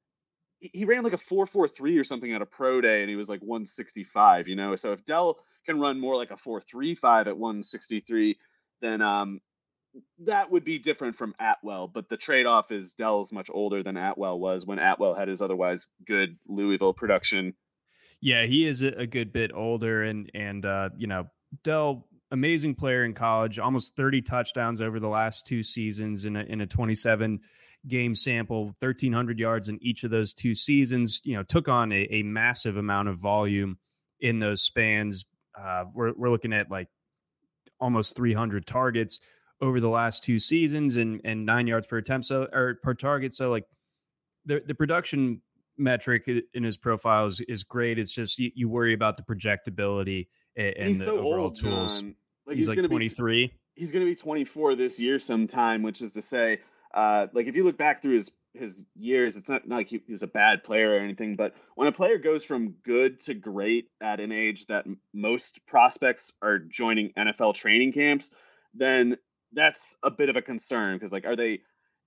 he ran like a four four three or something at a pro day, and he was like one sixty-five, you know? So if Dell can run more like a four three five at one sixty-three, then um, that would be different from Atwell. But the trade-off is Dell's much older than Atwell was when Atwell had his otherwise good Louisville production. Yeah, he is a good bit older, and, and uh, you know, Dell, amazing player in college, almost thirty touchdowns over the last two seasons in a, in a twenty-seven game sample, thirteen hundred yards in each of those two seasons, you know, took on a, a massive amount of volume in those spans. Uh, we're, we're looking at like almost three hundred targets over the last two seasons and, and nine yards per attempt. So, or per target. So like the, the production metric in his profile is, is great. It's just, you, you worry about the projectability and, and he's the so overall old, tools. John. Like he's, he's like twenty-three. Be, he's going to be twenty-four this year sometime, which is to say, uh, like if you look back through his, his years, it's not, not like he, he's a bad player or anything, but when a player goes from good to great at an age that m- most prospects are joining N F L training camps, then that's a bit of a concern. Because like, are they,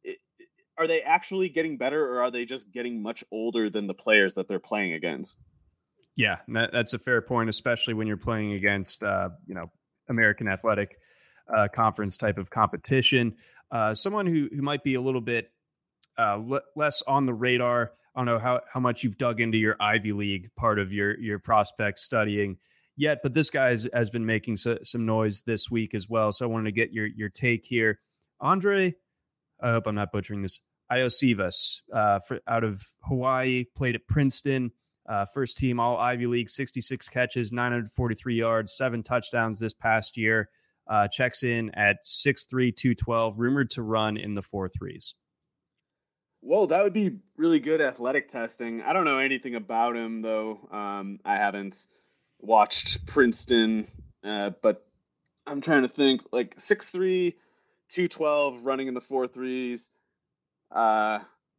are they actually getting better, or are they just getting much older than the players that they're playing against? Yeah, that, that's a fair point, especially when you're playing against, uh, you know, American Athletic uh, Conference type of competition. Uh, someone who, who might be a little bit uh, le- less on the radar. I don't know how, how much you've dug into your Ivy League part of your, your prospect studying yet, but this guy has, has been making so, some noise this week as well. So I wanted to get your, your take here. Andre, I hope I'm not butchering this, Iosivas, uh, for, out of Hawaii, played at Princeton. Uh, first team all Ivy League, sixty-six catches, nine hundred forty-three yards, seven touchdowns this past year. Uh, checks in at six three, two twelve, rumored to run in the four threes. Well, that would be really good athletic testing. I don't know anything about him, though. Um, I haven't watched Princeton, uh, but I'm trying to think, like six three, two twelve, running in the four threes. Uh,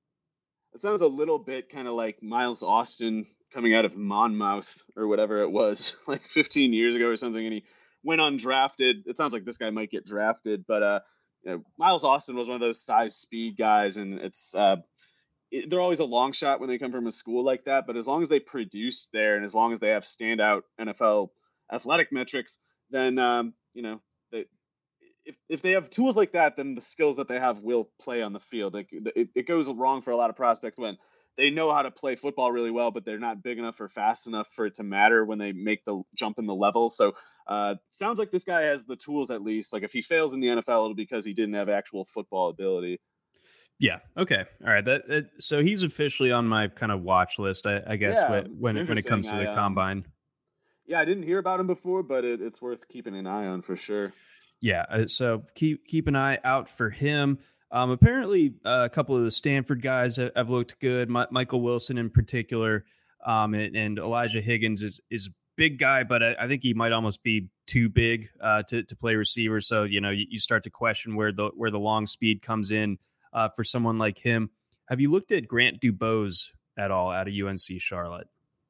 it sounds a little bit kind of like Miles Austin coming out of Monmouth or whatever it was, like fifteen years ago or something, and he went undrafted. It sounds like this guy might get drafted, but uh, you know, Miles Austin was one of those size speed guys, and it's uh, it, they're always a long shot when they come from a school like that. But as long as they produce there, and as long as they have standout N F L athletic metrics, then um, you know, they, if if they have tools like that, then the skills that they have will play on the field. Like it, it goes wrong for a lot of prospects when they know how to play football really well, but they're not big enough or fast enough for it to matter when they make the jump in the level. So uh, sounds like this guy has the tools at least. Like if he fails in the N F L, it'll be because he didn't have actual football ability. Yeah. Okay. All right. That, that so he's officially on my kind of watch list, I, I guess, Yeah, when when it, when it comes to the I, um, combine. Yeah, I didn't hear about him before, but it, it's worth keeping an eye on for sure. Yeah. Uh, so keep keep an eye out for him. Um, apparently, uh, a couple of the Stanford guys have, have looked good. My, Michael Wilson in particular, um, and, and Elijah Higgins is is a big guy, but I, I think he might almost be too big uh, to to play receiver. So you know, you, you start to question where the where the long speed comes in uh, for someone like him. Have you looked at Grant Dubose at all out of U N C Charlotte?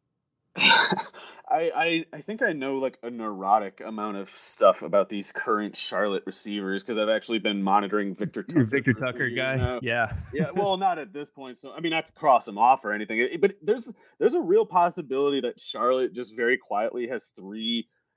I, I I think I know like a neurotic amount of stuff about these current Charlotte receivers because I've actually been monitoring Victor Tucker. You're Victor Tucker guy, now. yeah, yeah. Well, not at this point. So I mean, not to cross him off or anything, but there's there's a real possibility that Charlotte just very quietly has three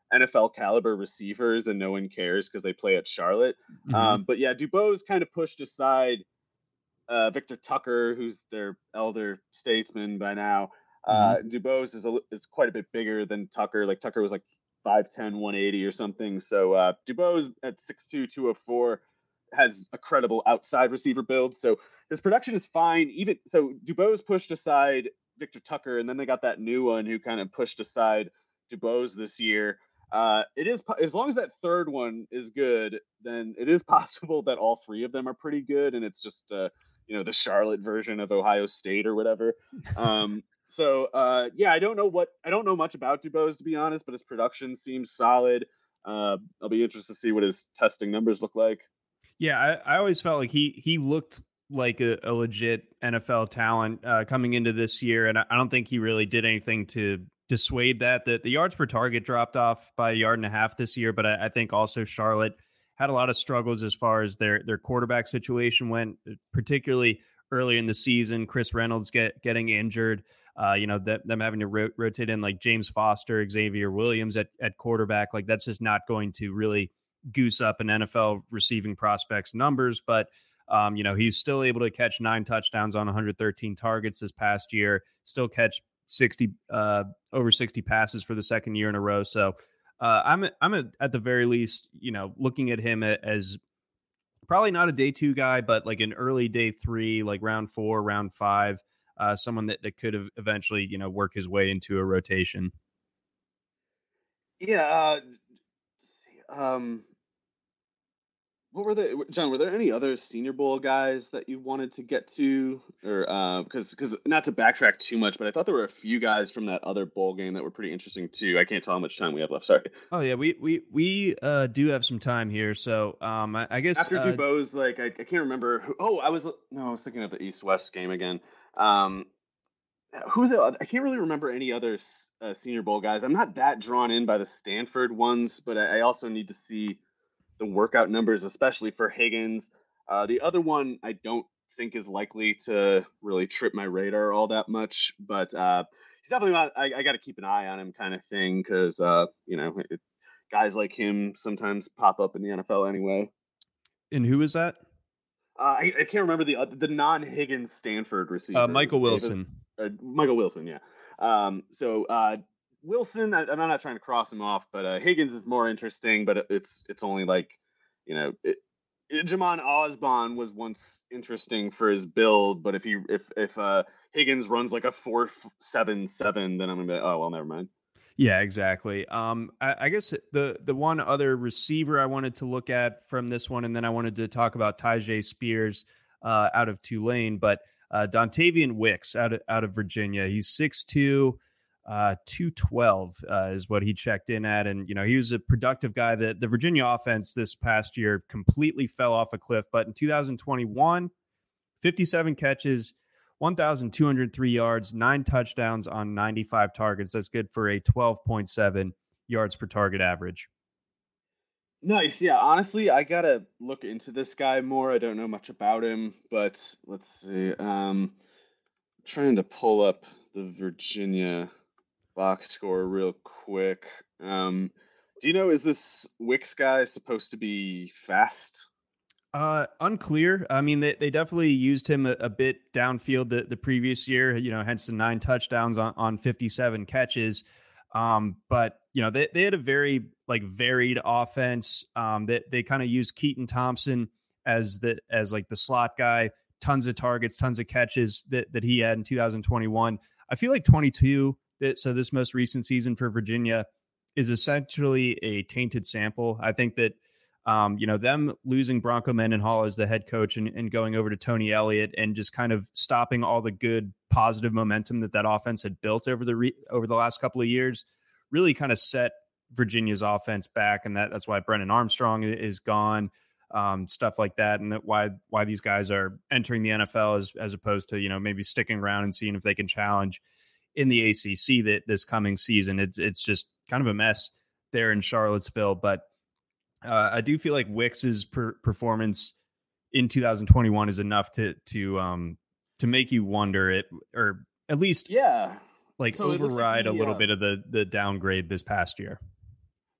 N F L caliber receivers and no one cares because they play at Charlotte. Mm-hmm. Um, but yeah, Dubose kind of pushed aside uh, Victor Tucker, who's their elder statesman by now. Uh, Mm-hmm. Dubose is a, is quite a bit bigger than Tucker. Like Tucker was like five ten, one eighty or something. So uh, Dubose at six two, two oh four has a credible outside receiver build. So his production is fine. Even so, Dubose pushed aside Victor Tucker, and then they got that new one who kind of pushed aside Dubose this year. Uh, it is as long as that third one is good, then it is possible that all three of them are pretty good, and it's just uh, you know the Charlotte version of Ohio State or whatever. Um, so uh, yeah, I don't know what I don't know much about Dubose to be honest, but his production seems solid. Uh, I'll be interested to see what his testing numbers look like. Yeah, I, I always felt like he he looked like a, a legit N F L talent uh, coming into this year, and I, I don't think he really did anything to dissuade that. The, the yards per target dropped off by a yard and a half this year, but I, I think also Charlotte had a lot of struggles as far as their their quarterback situation went, particularly early in the season. Chris Reynolds get getting injured, uh, you know, that, them having to ro- rotate in like James Foster, Xavier Williams at, at quarterback. Like that's just not going to really goose up an N F L receiving prospects numbers, but um, you know, he's still able to catch nine touchdowns on one hundred thirteen targets this past year, still catch sixty uh, over sixty passes for the second year in a row. So uh, I'm I'm a, at the very least, you know, looking at him as probably not a day two guy, but like an early day three, like round four, round five, uh, someone that, that could have eventually, you know, work his way into a rotation. Yeah. Uh, um, what were the John? Were there any other Senior Bowl guys that you wanted to get to, or uh, because because not to backtrack too much, but I thought there were a few guys from that other bowl game that were pretty interesting too. I can't tell how much time we have left. Sorry. Oh yeah, we we we uh, do have some time here, so um, I, I guess After uh, Dubose, like I, I can't remember. Who, oh, I was no, I was thinking of the East West game again. Um, who the I can't really remember any other uh, Senior Bowl guys. I'm not that drawn in by the Stanford ones, but I, I also need to see the workout numbers, especially for Higgins. Uh, the other one I don't think is likely to really trip my radar all that much, but uh, he's definitely not, I, I got to keep an eye on him kind of thing because, uh, you know, it, guys like him sometimes pop up in the N F L anyway. And who is that? Uh, I, I can't remember the uh, the non-Higgins Stanford receiver. Uh, Michael Wilson. Uh, Michael Wilson, yeah. Um, so uh, Wilson, I, I'm not trying to cross him off, but uh, Higgins is more interesting. But it's it's only like, you know, it, it, Jamon Osborne was once interesting for his build, but if he if if uh, Higgins runs like a four seven seven, then I'm gonna be like, oh well, never mind. Yeah, exactly. Um, I, I guess the the one other receiver I wanted to look at from this one, and then I wanted to talk about Tyjae Spears uh, out of Tulane, but uh, Dontavian Wicks out of out of Virginia. He's six two. Uh, two twelve uh, is what he checked in at. And, you know, he was a productive guy. That the Virginia offense this past year completely fell off a cliff. But in two thousand twenty-one, fifty-seven catches, one thousand two hundred three yards, nine touchdowns on ninety-five targets. That's good for a twelve point seven yards per target average. Nice. Yeah. Honestly, I got to look into this guy more. I don't know much about him, but let's see. Um, trying to pull up the Virginia box score real quick. Um, do you know, is this Wicks guy supposed to be fast? Uh, unclear. I mean, they, they definitely used him a, a bit downfield the, the previous year, you know, hence the nine touchdowns on, on fifty-seven catches. Um, but, you know, they, they had a very like varied offense. Um, they, they kind of used Keaton Thompson as the, as like the slot guy, tons of targets, tons of catches that, that he had in two thousand twenty-one. I feel like twenty-two. That, so this most recent season for Virginia is essentially a tainted sample. I think that, um, you know, them losing Bronco Mendenhall as the head coach and, and going over to Tony Elliott and just kind of stopping all the good positive momentum that that offense had built over the re- over the last couple of years really kind of set Virginia's offense back. And that that's why Brennan Armstrong is gone, um, stuff like that. And that why why these guys are entering the N F L as, as opposed to, you know, maybe sticking around and seeing if they can challenge in the A C C that this coming season. It's it's just kind of a mess there in Charlottesville. But uh, I do feel like Wicks's per- performance in two thousand twenty-one is enough to to um to make you wonder it, or at least yeah, like so override like he, a little uh, bit of the the downgrade this past year.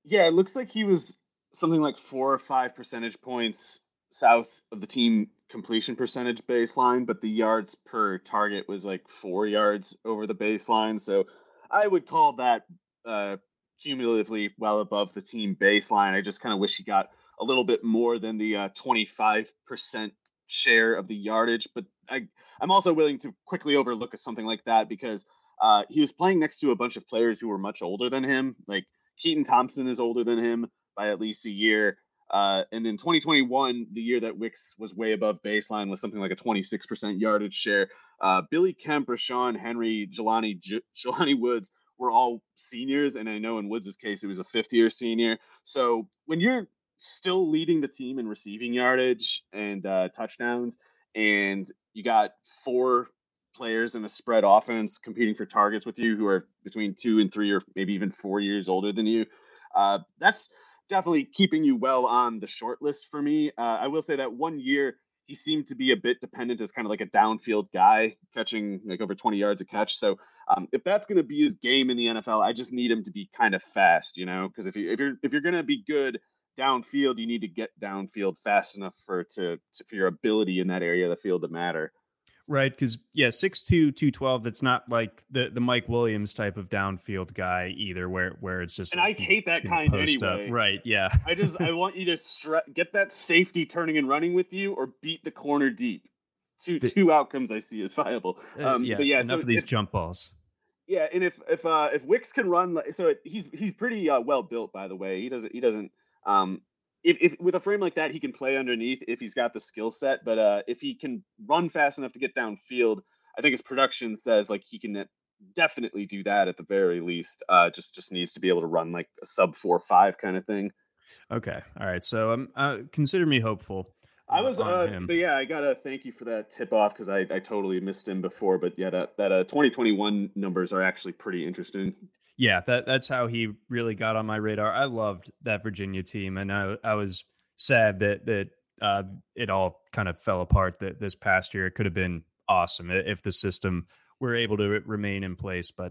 Yeah, it looks like he was something like four or five percentage points south of the team completion percentage baseline, but the yards per target was like four yards over the baseline. So I would call that uh, cumulatively well above the team baseline. I just kind of wish he got a little bit more than the uh, twenty-five percent share of the yardage. But I, I'm also willing to quickly overlook something like that because uh, he was playing next to a bunch of players who were much older than him. Like Keaton Thompson is older than him by at least a year. Uh, and in twenty twenty-one, the year that Wicks was way above baseline with something like a twenty-six percent yardage share, uh, Billy Kemp, Rashawn Henry, Jelani, J- Jelani Woods were all seniors. And I know in Woods' case, it was a fifth year senior. So when you're still leading the team in receiving yardage and uh, touchdowns, and you got four players in a spread offense competing for targets with you who are between two and three or maybe even four years older than you, uh, that's definitely keeping you well on the short list for me. Uh, I will say that one year he seemed to be a bit dependent as kind of like a downfield guy, catching like over twenty yards a catch. So um, if that's going to be his game in the N F L, I just need him to be kind of fast, you know, because if you if you're if you're going to be good downfield, you need to get downfield fast enough for to, to for your ability in that area of the field to matter. Right, because yeah, six two, two twelve. That's not like the, the Mike Williams type of downfield guy either, where where it's just. And like I hate that kind anyway. Up. Right? Yeah. I just I want you to stre- get that safety turning and running with you, or beat the corner deep. Two the, two outcomes I see as viable. Um, uh, yeah, but yeah, enough so of these if, jump balls. Yeah, and if if uh, if Wicks can run, so it, he's he's pretty uh, well built, by the way. He doesn't he doesn't. Um, If, if with a frame like that, he can play underneath if he's got the skill set. But uh, if he can run fast enough to get downfield, I think his production says like he can definitely do that at the very least. Uh, just just needs to be able to run like a sub four five kind of thing. Okay, all right. So um, uh, consider me hopeful. Uh, I was, uh, but yeah, I gotta thank you for that tip off because I, I totally missed him before. But yeah, that that uh, twenty twenty-one numbers are actually pretty interesting. Yeah, that that's how he really got on my radar. I loved that Virginia team, and I I was sad that that uh, it all kind of fell apart that this past year. It could have been awesome if the system were able to remain in place, but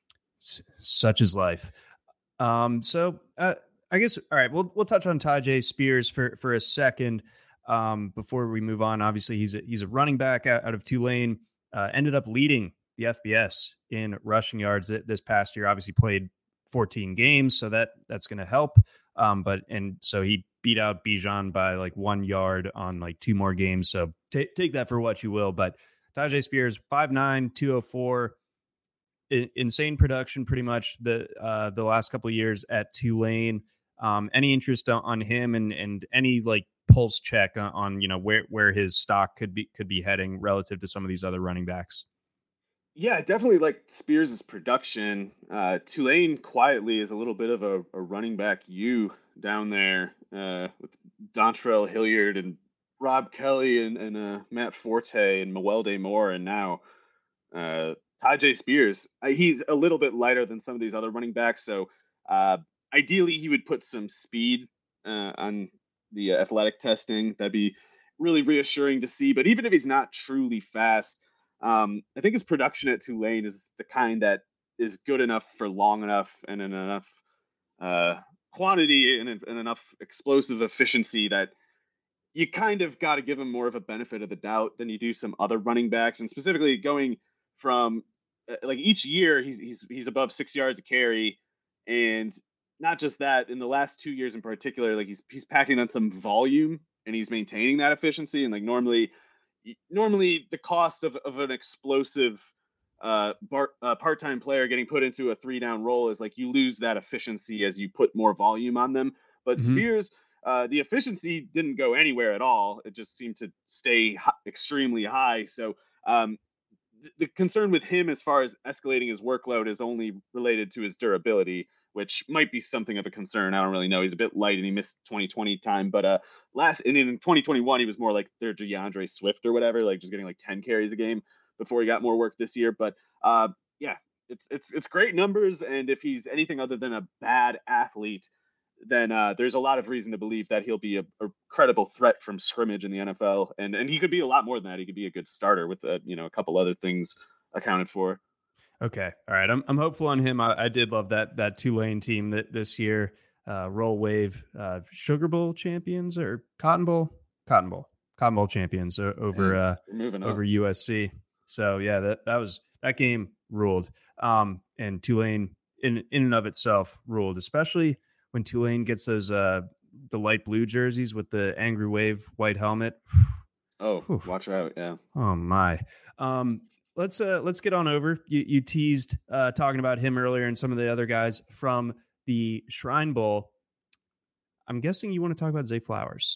such is life. Um, so uh, I guess all right, we'll we'll touch on Tyjae Spears for for a second um, before we move on. Obviously, he's a, he's a running back out, out of Tulane. Uh, ended up leading the F B S in rushing yards this past year. Obviously played fourteen games, so that that's going to help. Um, but and so he beat out Bijan by like one yard on like two more games. So t- take that for what you will. But Tyjae Spears, five nine, two oh four, I- insane production pretty much the uh, the last couple of years at Tulane. Um, any interest on him and and any like pulse check on, on you know where where his stock could be could be heading relative to some of these other running backs? Yeah, definitely like Spears' production. Uh, Tulane quietly is a little bit of a, a running back U down there uh, with Dontrell Hilliard and Rob Kelly and, and uh, Matt Forte and Mewelde Moore. And now uh, Tyjae Spears. Uh, he's a little bit lighter than some of these other running backs. So uh, ideally he would put some speed uh, on the athletic testing. That'd be really reassuring to see. But even if he's not truly fast, Um, I think his production at Tulane is the kind that is good enough for long enough and in enough uh, quantity and, and enough explosive efficiency that you kind of got to give him more of a benefit of the doubt than you do some other running backs. And specifically going from uh, like each year, he's, he's, he's above six yards a carry. And not just that, in the last two years in particular, like he's, he's packing on some volume and he's maintaining that efficiency. And like normally, Normally, the cost of, of an explosive uh, bar, uh, part-time player getting put into a three-down role is like you lose that efficiency as you put more volume on them. But mm-hmm. Spears, uh, the efficiency didn't go anywhere at all. It just seemed to stay h- extremely high. So um, th- the concern with him as far as escalating his workload is only related to his durability, which might be something of a concern. I don't really know. He's a bit light and he missed twenty twenty time, but uh, last and in twenty twenty-one, he was more like their DeAndre Swift or whatever, like just getting like ten carries a game before he got more work this year. But uh, yeah, it's it's it's great numbers. And if he's anything other than a bad athlete, then uh, there's a lot of reason to believe that he'll be a, a credible threat from scrimmage in the N F L. And and he could be a lot more than that. He could be a good starter with a, you know, a couple other things accounted for. Okay. All right. I'm I'm hopeful on him. I, I did love that that Tulane team that this year. uh, Roll Wave uh, Sugar Bowl champions or Cotton Bowl, Cotton Bowl, Cotton Bowl champions uh, over uh, over U S C. So yeah, that that was that game ruled. Um, and Tulane in in and of itself ruled, especially when Tulane gets those uh, the light blue jerseys with the Angry Wave white helmet. Oh, Whew. Watch out! Yeah. Oh my. Um, let's uh, let's get on over. You, you teased uh, talking about him earlier and some of the other guys from the Shrine Bowl. I'm guessing you want to talk about Zay Flowers.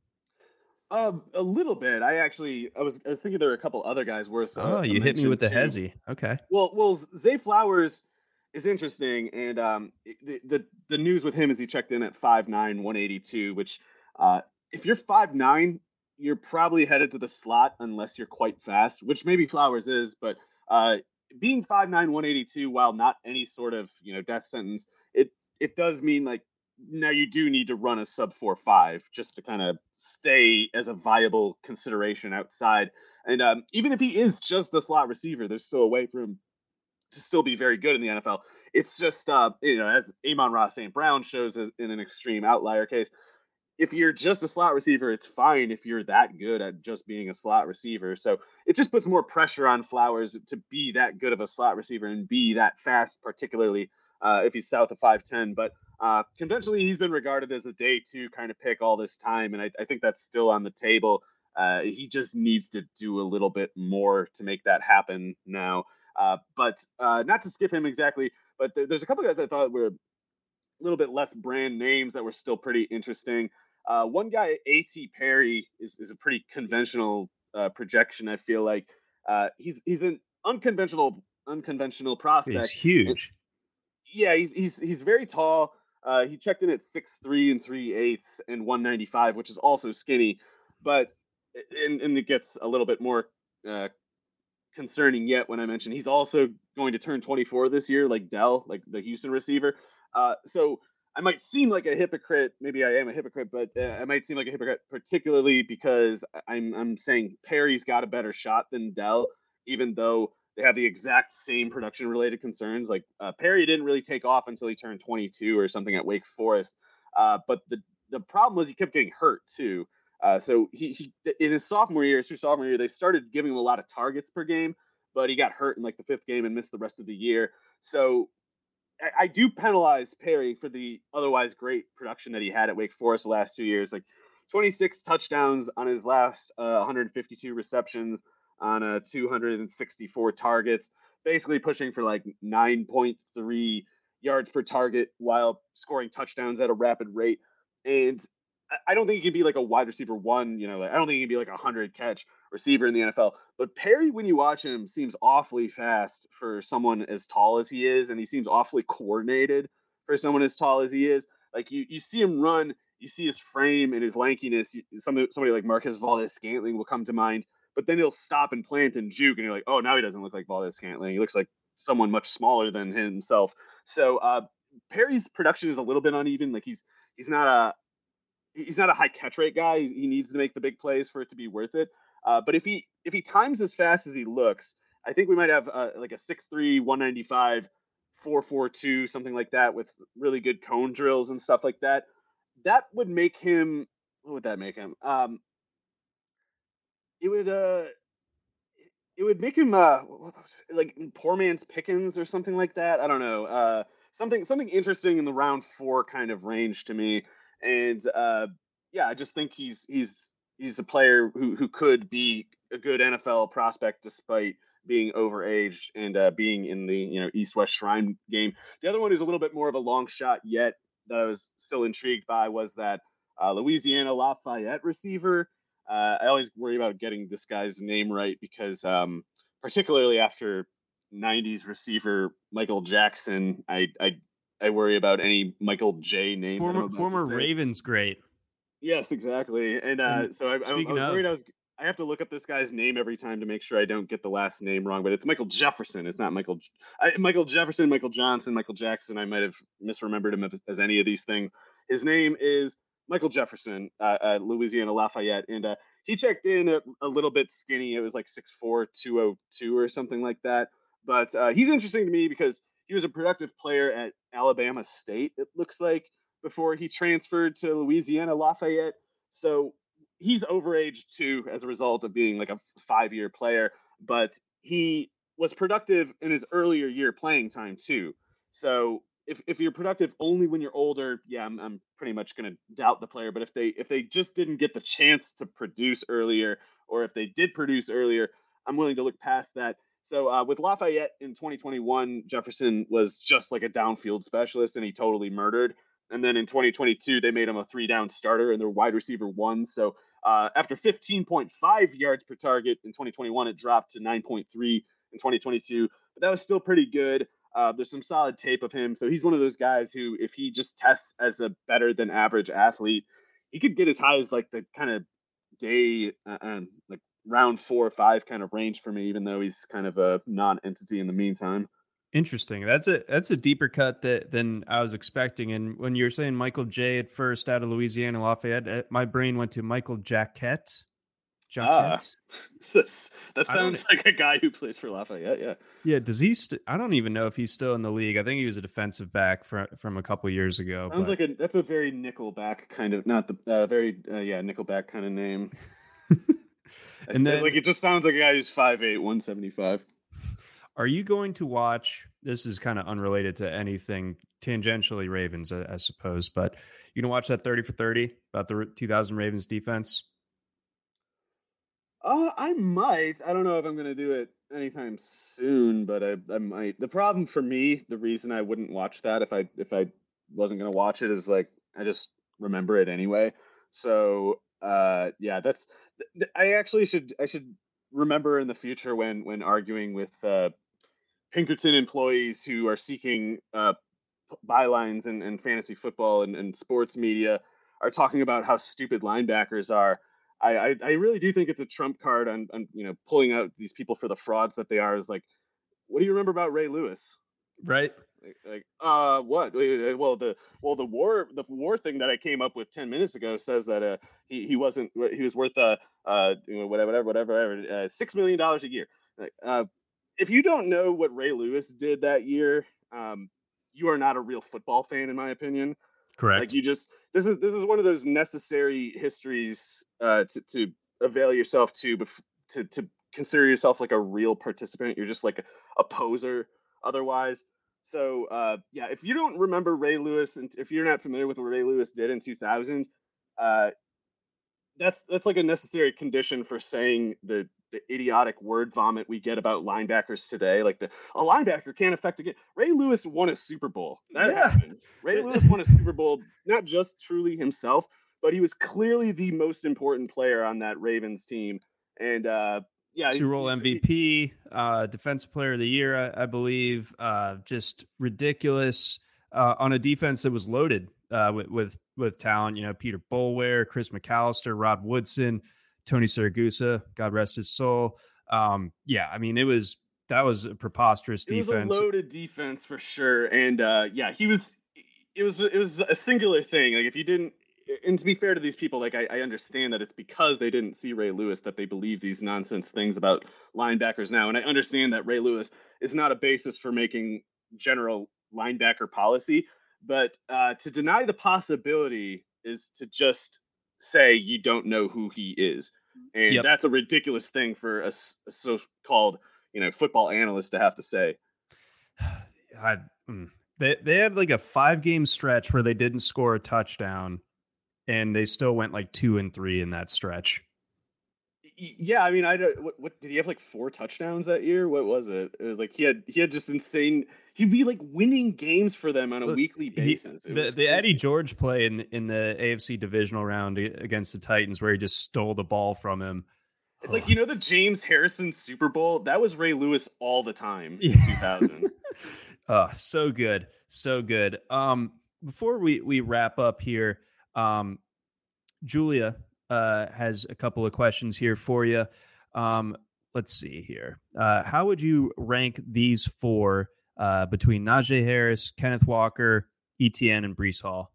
Um, a little bit. I actually, I was, I was thinking there were a couple other guys worth. Uh, oh, you hit me with the hezzy. Okay. Well, well, Zay Flowers is interesting, and um, the, the the news with him is he checked in at five nine, one eighty-two, which, uh, if you're five nine, you're probably headed to the slot unless you're quite fast, which maybe Flowers is, but uh, being five nine, one eighty-two, while not any sort of, you know, death sentence, it it does mean like now you do need to run a sub four five just to kind of stay as a viable consideration outside. And um, even if he is just a slot receiver, there's still a way for him to still be very good in the N F L. It's just, uh, you know, as Amon-Ra Saint Brown shows in an extreme outlier case, if you're just a slot receiver, it's fine if you're that good at just being a slot receiver. So it just puts more pressure on Flowers to be that good of a slot receiver and be that fast, particularly uh, if he's south of five ten. But uh, conventionally, he's been regarded as a day two kind of pick all this time, and I, I think that's still on the table. Uh, he just needs to do a little bit more to make that happen now. Uh, but uh, not to skip him exactly, but there, there's a couple guys I thought were a little bit less brand names that were still pretty interesting. Uh, one guy, A T Perry, is, is a pretty conventional uh, projection. I feel like uh, he's he's an unconventional unconventional prospect. He's huge. And, yeah, he's he's he's very tall. Uh, he checked in at six three and three eighths and one ninety-five, which is also skinny. But and, and it gets a little bit more uh, concerning yet when I mention he's also going to turn twenty-four this year, like Dell, like the Houston receiver. Uh, so. I might seem like a hypocrite. Maybe I am a hypocrite, but uh, I might seem like a hypocrite, particularly because I'm I'm saying Perry's got a better shot than Dell, even though they have the exact same production-related concerns. Like uh, Perry didn't really take off until he turned twenty-two or something at Wake Forest, uh, but the the problem was he kept getting hurt too. Uh, so he, he in his sophomore year, his sophomore year, they started giving him a lot of targets per game, but he got hurt in like the fifth game and missed the rest of the year. So. I do penalize Perry for the otherwise great production that he had at Wake Forest the last two years. Like twenty-six touchdowns on his last uh, one hundred fifty-two receptions on uh, two hundred sixty-four targets, basically pushing for like nine point three yards per target while scoring touchdowns at a rapid rate. And I don't think he can be like a wide receiver one, you know, like, I don't think he can be like a hundred catch receiver in the N F L. But Perry, when you watch him, seems awfully fast for someone as tall as he is, and he seems awfully coordinated for someone as tall as he is. Like you, you see him run, you see his frame and his lankiness. Somebody, somebody like Marquez Valdes-Scantling will come to mind, but then he'll stop and plant and juke, and you're like, oh, now he doesn't look like Valdes-Scantling. He looks like someone much smaller than himself. So uh, Perry's production is a little bit uneven. Like he's he's not a He's not a high catch rate guy. He needs to make the big plays for it to be worth it. Uh, but if he if he times as fast as he looks, I think we might have uh, like a six three, one ninety-five, four four two, something like that with really good cone drills and stuff like that. That would make him. What would that make him? Um, it would uh, it would make him uh, like poor man's Pickens or something like that. I don't know. Uh, something something interesting in the round four kind of range to me. And uh, yeah, I just think he's he's he's a player who, who could be a good N F L prospect despite being overaged and uh, being in the you know East-West Shrine game. The other one who's a little bit more of a long shot yet that I was still intrigued by was that uh, Louisiana Lafayette receiver. Uh, I always worry about getting this guy's name right because um, particularly after nineties receiver Michael Jackson, I I. I worry about any Michael J name. Former former Ravens great. Yes, exactly. And, uh, and so I, I, I was worried I was I have to look up this guy's name every time to make sure I don't get the last name wrong. But it's Michael Jefferson. It's not Michael I, Michael Jefferson, Michael Johnson, Michael Jackson. I might have misremembered him as, as any of these things. His name is Michael Jefferson, uh, at Louisiana Lafayette, and uh, he checked in a, a little bit skinny. It was like six four, two oh two or something like that. But uh, he's interesting to me because he was a productive player at Alabama State, it looks like, before he transferred to Louisiana Lafayette. So he's overaged too as a result of being like a five-year player, but he was productive in his earlier year playing time too. So if, if you're productive only when you're older, yeah, I'm, I'm pretty much going to doubt the player. But if they if they just didn't get the chance to produce earlier, or if they did produce earlier, I'm willing to look past that. So uh, with Lafayette in twenty twenty-one, Jefferson was just like a downfield specialist, and he totally murdered. And then in twenty twenty-two, they made him a three-down starter, and they're wide receiver one. So uh, after fifteen point five yards per target in twenty twenty-one, it dropped to nine point three in twenty twenty-two. But that was still pretty good. Uh, there's some solid tape of him. So he's one of those guys who, if he just tests as a better than average athlete, he could get as high as like the kind of day, uh, um, like round four or five kind of range for me, even though he's kind of a non-entity in the meantime. Interesting. That's a that's a deeper cut that than I was expecting. And when you were saying Michael J at first out of Louisiana Lafayette, my brain went to Michael Jacquet. Ah, that sounds like a guy who plays for Lafayette. Yeah. Yeah. Does he? St- I don't even know if he's still in the league. I think he was a defensive back from from a couple years ago. Sounds but... like a that's a very Nickelback kind of not the uh, very uh, yeah Nickelback kind of name. And then like it just sounds like a guy who's five eight, one seventy-five. Are you going to watch? This is kind of unrelated to anything, tangentially Ravens, I, I suppose, but you gonna watch that thirty for thirty about the two thousand Ravens defense? Uh, I might. I don't know if I'm going to do it anytime soon, but I, I might. The problem for me, the reason I wouldn't watch that if I if I wasn't going to watch it is like I just remember it anyway. So uh, yeah, that's. I actually should I should remember in the future when when arguing with uh, Pinkerton employees who are seeking uh, bylines and, and fantasy football and, and sports media are talking about how stupid linebackers are. I, I, I really do think it's a trump card on, on, you know, pulling out these people for the frauds that they are. Is like, what do you remember about Ray Lewis? Right. Like, like uh, what? Well, the well the war the war thing that I came up with ten minutes ago says that uh he, he wasn't he was worth uh uh you know, whatever whatever whatever uh, six million dollars a year. Like, uh, if you don't know what Ray Lewis did that year, um, you are not a real football fan, in my opinion. Correct. Like you just this is this is one of those necessary histories uh, to to avail yourself to bef- to to consider yourself like a real participant. You're just like a, a poser otherwise. So uh, yeah, if you don't remember Ray Lewis, and if you're not familiar with what Ray Lewis did in two thousand, uh, that's that's like a necessary condition for saying the the idiotic word vomit we get about linebackers today. Like the a linebacker can't affect a game. Ray Lewis won a Super Bowl. That yeah. happened. Ray Lewis won a Super Bowl, not just truly himself, but he was clearly the most important player on that Ravens team. And uh, yeah, Super Bowl M V P, uh, Defensive Player of the Year, I, I believe. Uh, just ridiculous uh, on a defense that was loaded uh, with, with with talent. You know, Peter Boulware, Chris McAllister, Rod Woodson, Tony Siragusa, God rest his soul. Um, yeah, I mean, it was that was a preposterous defense. It was a loaded defense for sure, and uh, yeah, he was. It was it was a singular thing. Like if you didn't, and to be fair to these people, like I, I understand that it's because they didn't see Ray Lewis that they believe these nonsense things about linebackers now, and I understand that Ray Lewis is not a basis for making general linebacker policy, but uh, to deny the possibility is to just say you don't know who he is, and yep. That's a ridiculous thing for a, a so-called you know football analyst to have to say. I, they they had like a five game stretch where they didn't score a touchdown, and they still went like two and three in that stretch. Yeah, I mean, I don't. What, what did he have like four touchdowns that year? What was it? It was like he had he had just insane. He'd be like winning games for them on a Look, weekly basis. He, the the Eddie George play in in the A F C divisional round against the Titans, where he just stole the ball from him. It's oh. like you know the James Harrison Super Bowl. That was Ray Lewis all the time in two thousand. Oh, so good, so good. Um, before we we wrap up here, um, Julia uh has a couple of questions here for you. Um, let's see here. Uh, how would you rank these four? Uh, between Najee Harris, Kenneth Walker, Etienne, and Breece Hall?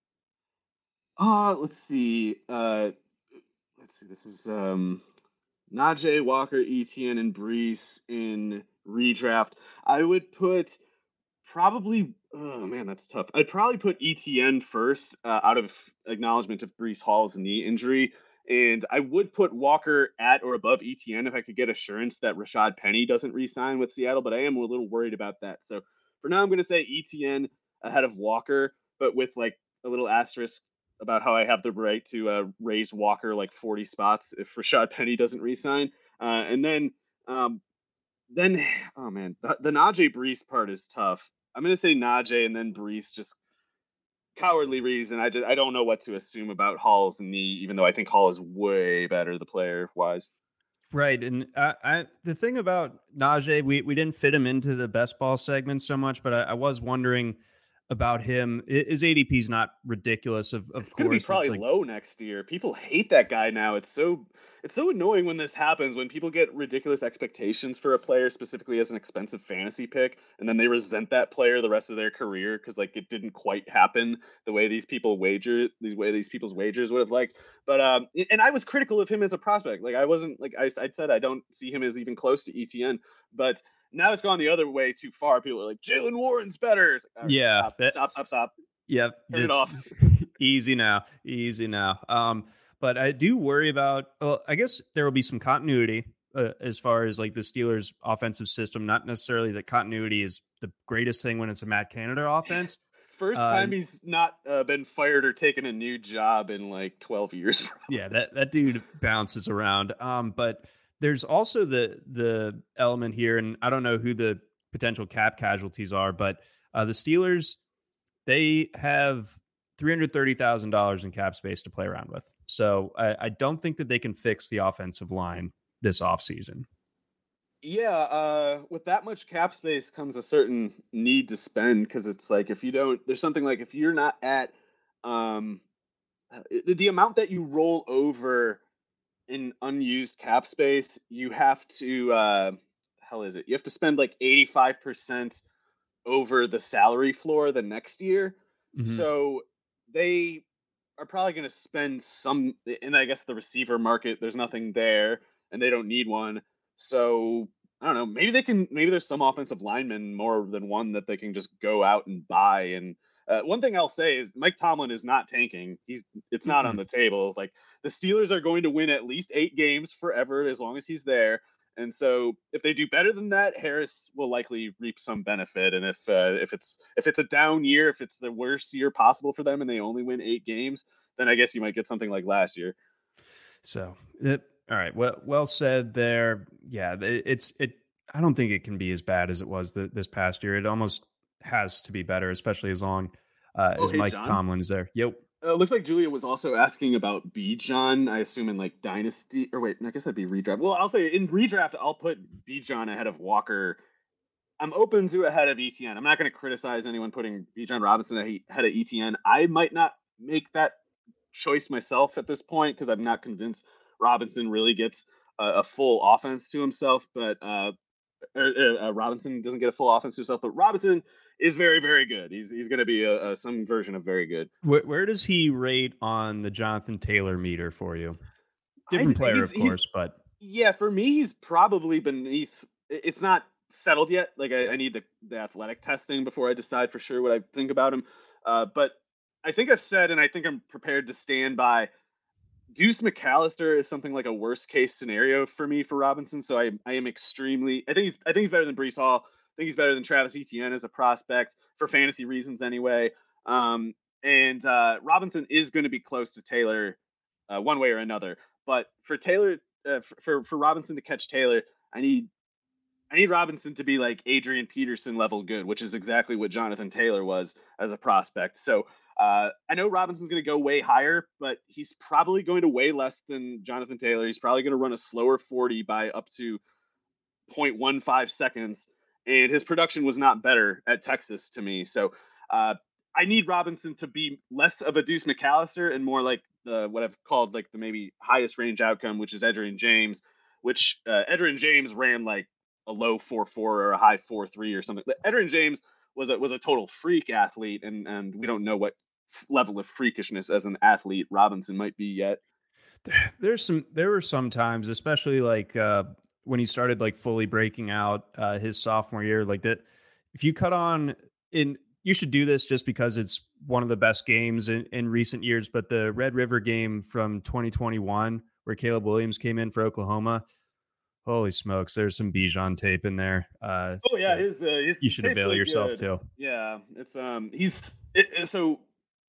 Uh, let's see. Uh, let's see. This is um, Najee, Walker, Etienne, and Breece in redraft. I would put probably, oh man, that's tough. I'd probably put E T N first, uh, out of acknowledgement of Breece Hall's knee injury. And I would put Walker at or above E T N if I could get assurance that Rashad Penny doesn't re-sign with Seattle, but I am a little worried about that. So for now, I'm going to say E T N ahead of Walker, but with like a little asterisk about how I have the right to uh, raise Walker like forty spots if Rashad Penny doesn't re-sign. Uh, and then, um, then, oh man, the, the Najee Breece part is tough. I'm going to say Najee and then Breece, just cowardly reason. I just I don't know what to assume about Hall's knee, even though I think Hall is way better the player wise. Right, and I, I the thing about Najee, we we didn't fit him into the best ball segment so much, but I, I was wondering about him. His A D P is not ridiculous, of of it's course. Gonna be probably like, low next year. People hate that guy now. It's so it's so annoying when this happens, when people get ridiculous expectations for a player, specifically as an expensive fantasy pick, and then they resent that player the rest of their career because like it didn't quite happen the way these people wager these way these people's wagers would have liked. But um, and I was critical of him as a prospect. Like I wasn't like I, I said I don't see him as even close to E T N, but now it's gone the other way too far. People are like, Jalen Warren's better. Like, right, yeah, stop, that, stop, stop, stop. Yep, Turn it off. easy now, easy now. Um, but I do worry about. Well, I guess there will be some continuity uh, as far as like the Steelers' offensive system. Not necessarily that continuity is the greatest thing when it's a Matt Canada offense. First uh, time he's not uh, been fired or taken a new job in like twelve years. Probably. Yeah, that that dude bounces around. Um, but there's also the the element here, and I don't know who the potential cap casualties are, but uh, the Steelers, they have three hundred thirty thousand dollars in cap space to play around with. So I, I don't think that they can fix the offensive line this offseason. Yeah, uh, with that much cap space comes a certain need to spend, because it's like if you don't, there's something like if you're not at um, the, the amount that you roll over in unused cap space, you have to, uh, hell is it? You have to spend like eighty-five percent over the salary floor the next year. Mm-hmm. So they are probably going to spend some, and I guess the receiver market, there's nothing there and they don't need one. So I don't know, maybe they can, maybe there's some offensive linemen more than one that they can just go out and buy. And uh, one thing I'll say is Mike Tomlin is not tanking. He's, it's not mm-hmm. on the table. Like the Steelers are going to win at least eight games forever as long as he's there. And so if they do better than that, Harris will likely reap some benefit. And if uh, if it's if it's a down year, if it's the worst year possible for them and they only win eight games, then I guess you might get something like last year. So, it, all right, well, well said there. Yeah, it, it's it. I don't think it can be as bad as it was the, this past year. It almost has to be better, especially as long uh, oh, as hey, Mike John. Tomlin is there. Yep. Uh, looks like Julia was also asking about Bijan, I assume in like Dynasty, or wait, I guess that'd be redraft. Well, I'll say in redraft, I'll put Bijan ahead of Walker. I'm open to ahead of E T N. I'm not going to criticize anyone putting Bijan Robinson ahead of E T N. I might not make that choice myself at this point because I'm not convinced Robinson really gets a, a full offense to himself, but uh, uh, uh, Robinson doesn't get a full offense to himself, but Robinson is very, very good. He's he's going to be a, a some version of very good. Where, where does he rate on the Jonathan Taylor meter for you? Different I, player, of course, but yeah, for me, he's probably beneath. It's not settled yet. Like I, I need the, the athletic testing before I decide for sure what I think about him. Uh, but I think I've said, and I think I'm prepared to stand by, Deuce McAllister is something like a worst case scenario for me for Robinson. So I I am extremely. I think he's I think he's better than Breece Hall. I think he's better than Travis Etienne as a prospect for fantasy reasons anyway. Um, and uh, Robinson is going to be close to Taylor uh, one way or another. But for Taylor, uh, for for Robinson to catch Taylor, I need I need Robinson to be like Adrian Peterson level good, which is exactly what Jonathan Taylor was as a prospect. So uh, I know Robinson's going to go way higher, but he's probably going to weigh less than Jonathan Taylor. He's probably going to run a slower forty by up to zero point one five seconds. And his production was not better at Texas to me. So uh, I need Robinson to be less of a Deuce McAllister and more like the what I've called like the maybe highest range outcome, which is Edgerrin James, which uh, Edgerrin James ran like a low four four or a high four three or something. But Edgerrin James was a, was a total freak athlete, and, and we don't know what level of freakishness as an athlete Robinson might be yet. There's some, there were some times, especially like uh, when he started like fully breaking out uh, his sophomore year, like that. If you cut on in you should do this just because it's one of the best games in, in recent years. But the Red River game from twenty twenty-one, where Caleb Williams came in for Oklahoma, holy smokes, there's some Bijan tape in there. Uh, oh yeah, his, uh, his you should avail yourself good. too. Yeah, it's um, he's it, so.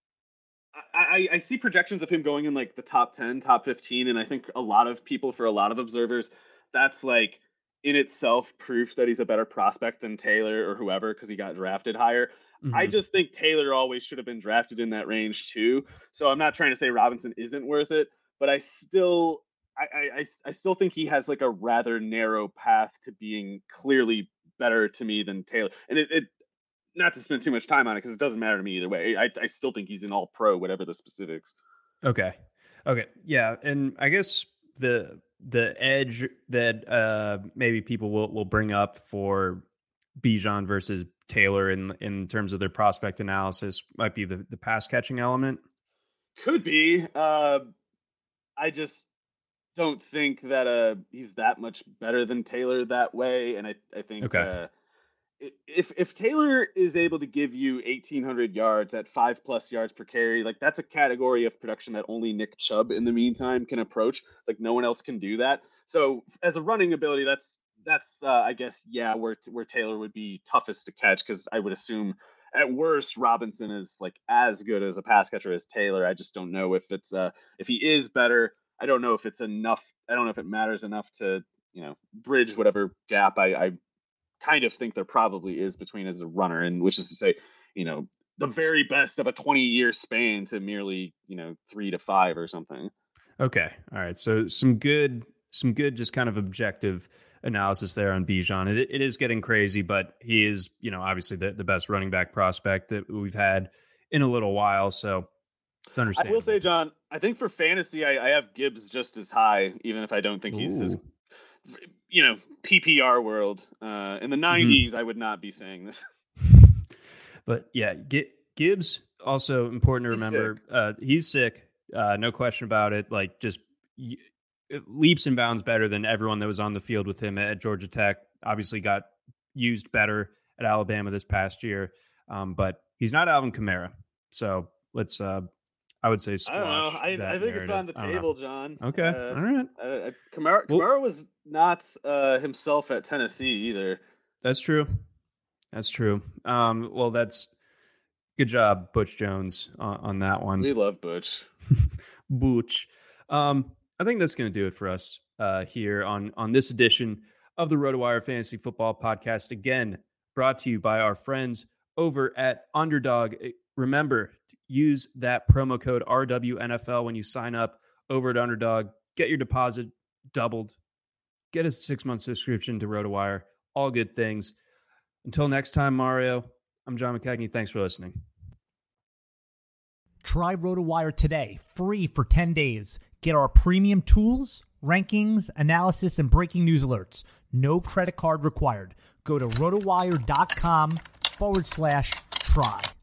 I, I see projections of him going in like the top ten, top fifteen, and I think a lot of people, for a lot of observers, that's like in itself proof that he's a better prospect than Taylor or whoever because he got drafted higher. Mm-hmm. I just think Taylor always should have been drafted in that range too. So I'm not trying to say Robinson isn't worth it, but I still I I, I still think he has like a rather narrow path to being clearly better to me than Taylor. And it, it not to spend too much time on it because it doesn't matter to me either way. I, I still think he's an all pro, whatever the specifics. Okay. Okay. Yeah. And I guess the, the edge that uh, maybe people will, will bring up for Bijan versus Taylor in, in terms of their prospect analysis might be the, the pass catching element. Could be. Uh, I just don't think that uh, he's that much better than Taylor that way. And I, I think, okay. uh, If if Taylor is able to give you eighteen hundred yards at five plus yards per carry, like that's a category of production that only Nick Chubb in the meantime can approach. Like no one else can do that. So as a running ability, that's that's uh, I guess yeah, where where Taylor would be toughest to catch because I would assume at worst Robinson is like as good as a pass catcher as Taylor. I just don't know if it's uh if he is better. I don't know if it's enough. I don't know if it matters enough to you know bridge whatever gap I. I kind of think there probably is between as a runner, and which is to say, you know, the very best of a twenty year span to merely, you know, three to five or something. Okay. All right. So some good, some good, just kind of objective analysis there on Bijan. It, it is getting crazy, but he is, you know, obviously the, the best running back prospect that we've had in a little while. So it's understandable. I will say, John, I think for fantasy, I, I have Gibbs just as high, even if I don't think he's Ooh. as, you know, P P R world. Uh, in the nineties, mm-hmm. I would not be saying this. But yeah, G- Gibbs, also important to remember, he's sick. Uh, he's sick. Uh, no question about it. Like just y- leaps and bounds better than everyone that was on the field with him at Georgia Tech. Obviously got used better at Alabama this past year. Um, but he's not Alvin Kamara. So let's, uh, I would say squash. I don't know. I, I think narrative. it's on the table, John. Okay. Uh, All right. Uh, Kamara, well, Kamara was not uh, himself at Tennessee either. That's true. That's true. Um, well, that's good job, Butch Jones, uh, on that one. We love Butch. Butch. Um, I think that's going to do it for us uh, here on, on this edition of the RotoWire Fantasy Football Podcast. Again, brought to you by our friends over at Underdog. Remember to use that promo code R W N F L when you sign up over at Underdog. Get your deposit doubled. Get a six-month subscription to RotoWire. All good things. Until next time, Mario, I'm John McKechnie. Thanks for listening. Try RotoWire today, free for ten days. Get our premium tools, rankings, analysis, and breaking news alerts. No credit card required. Go to rotowire.com forward slash try.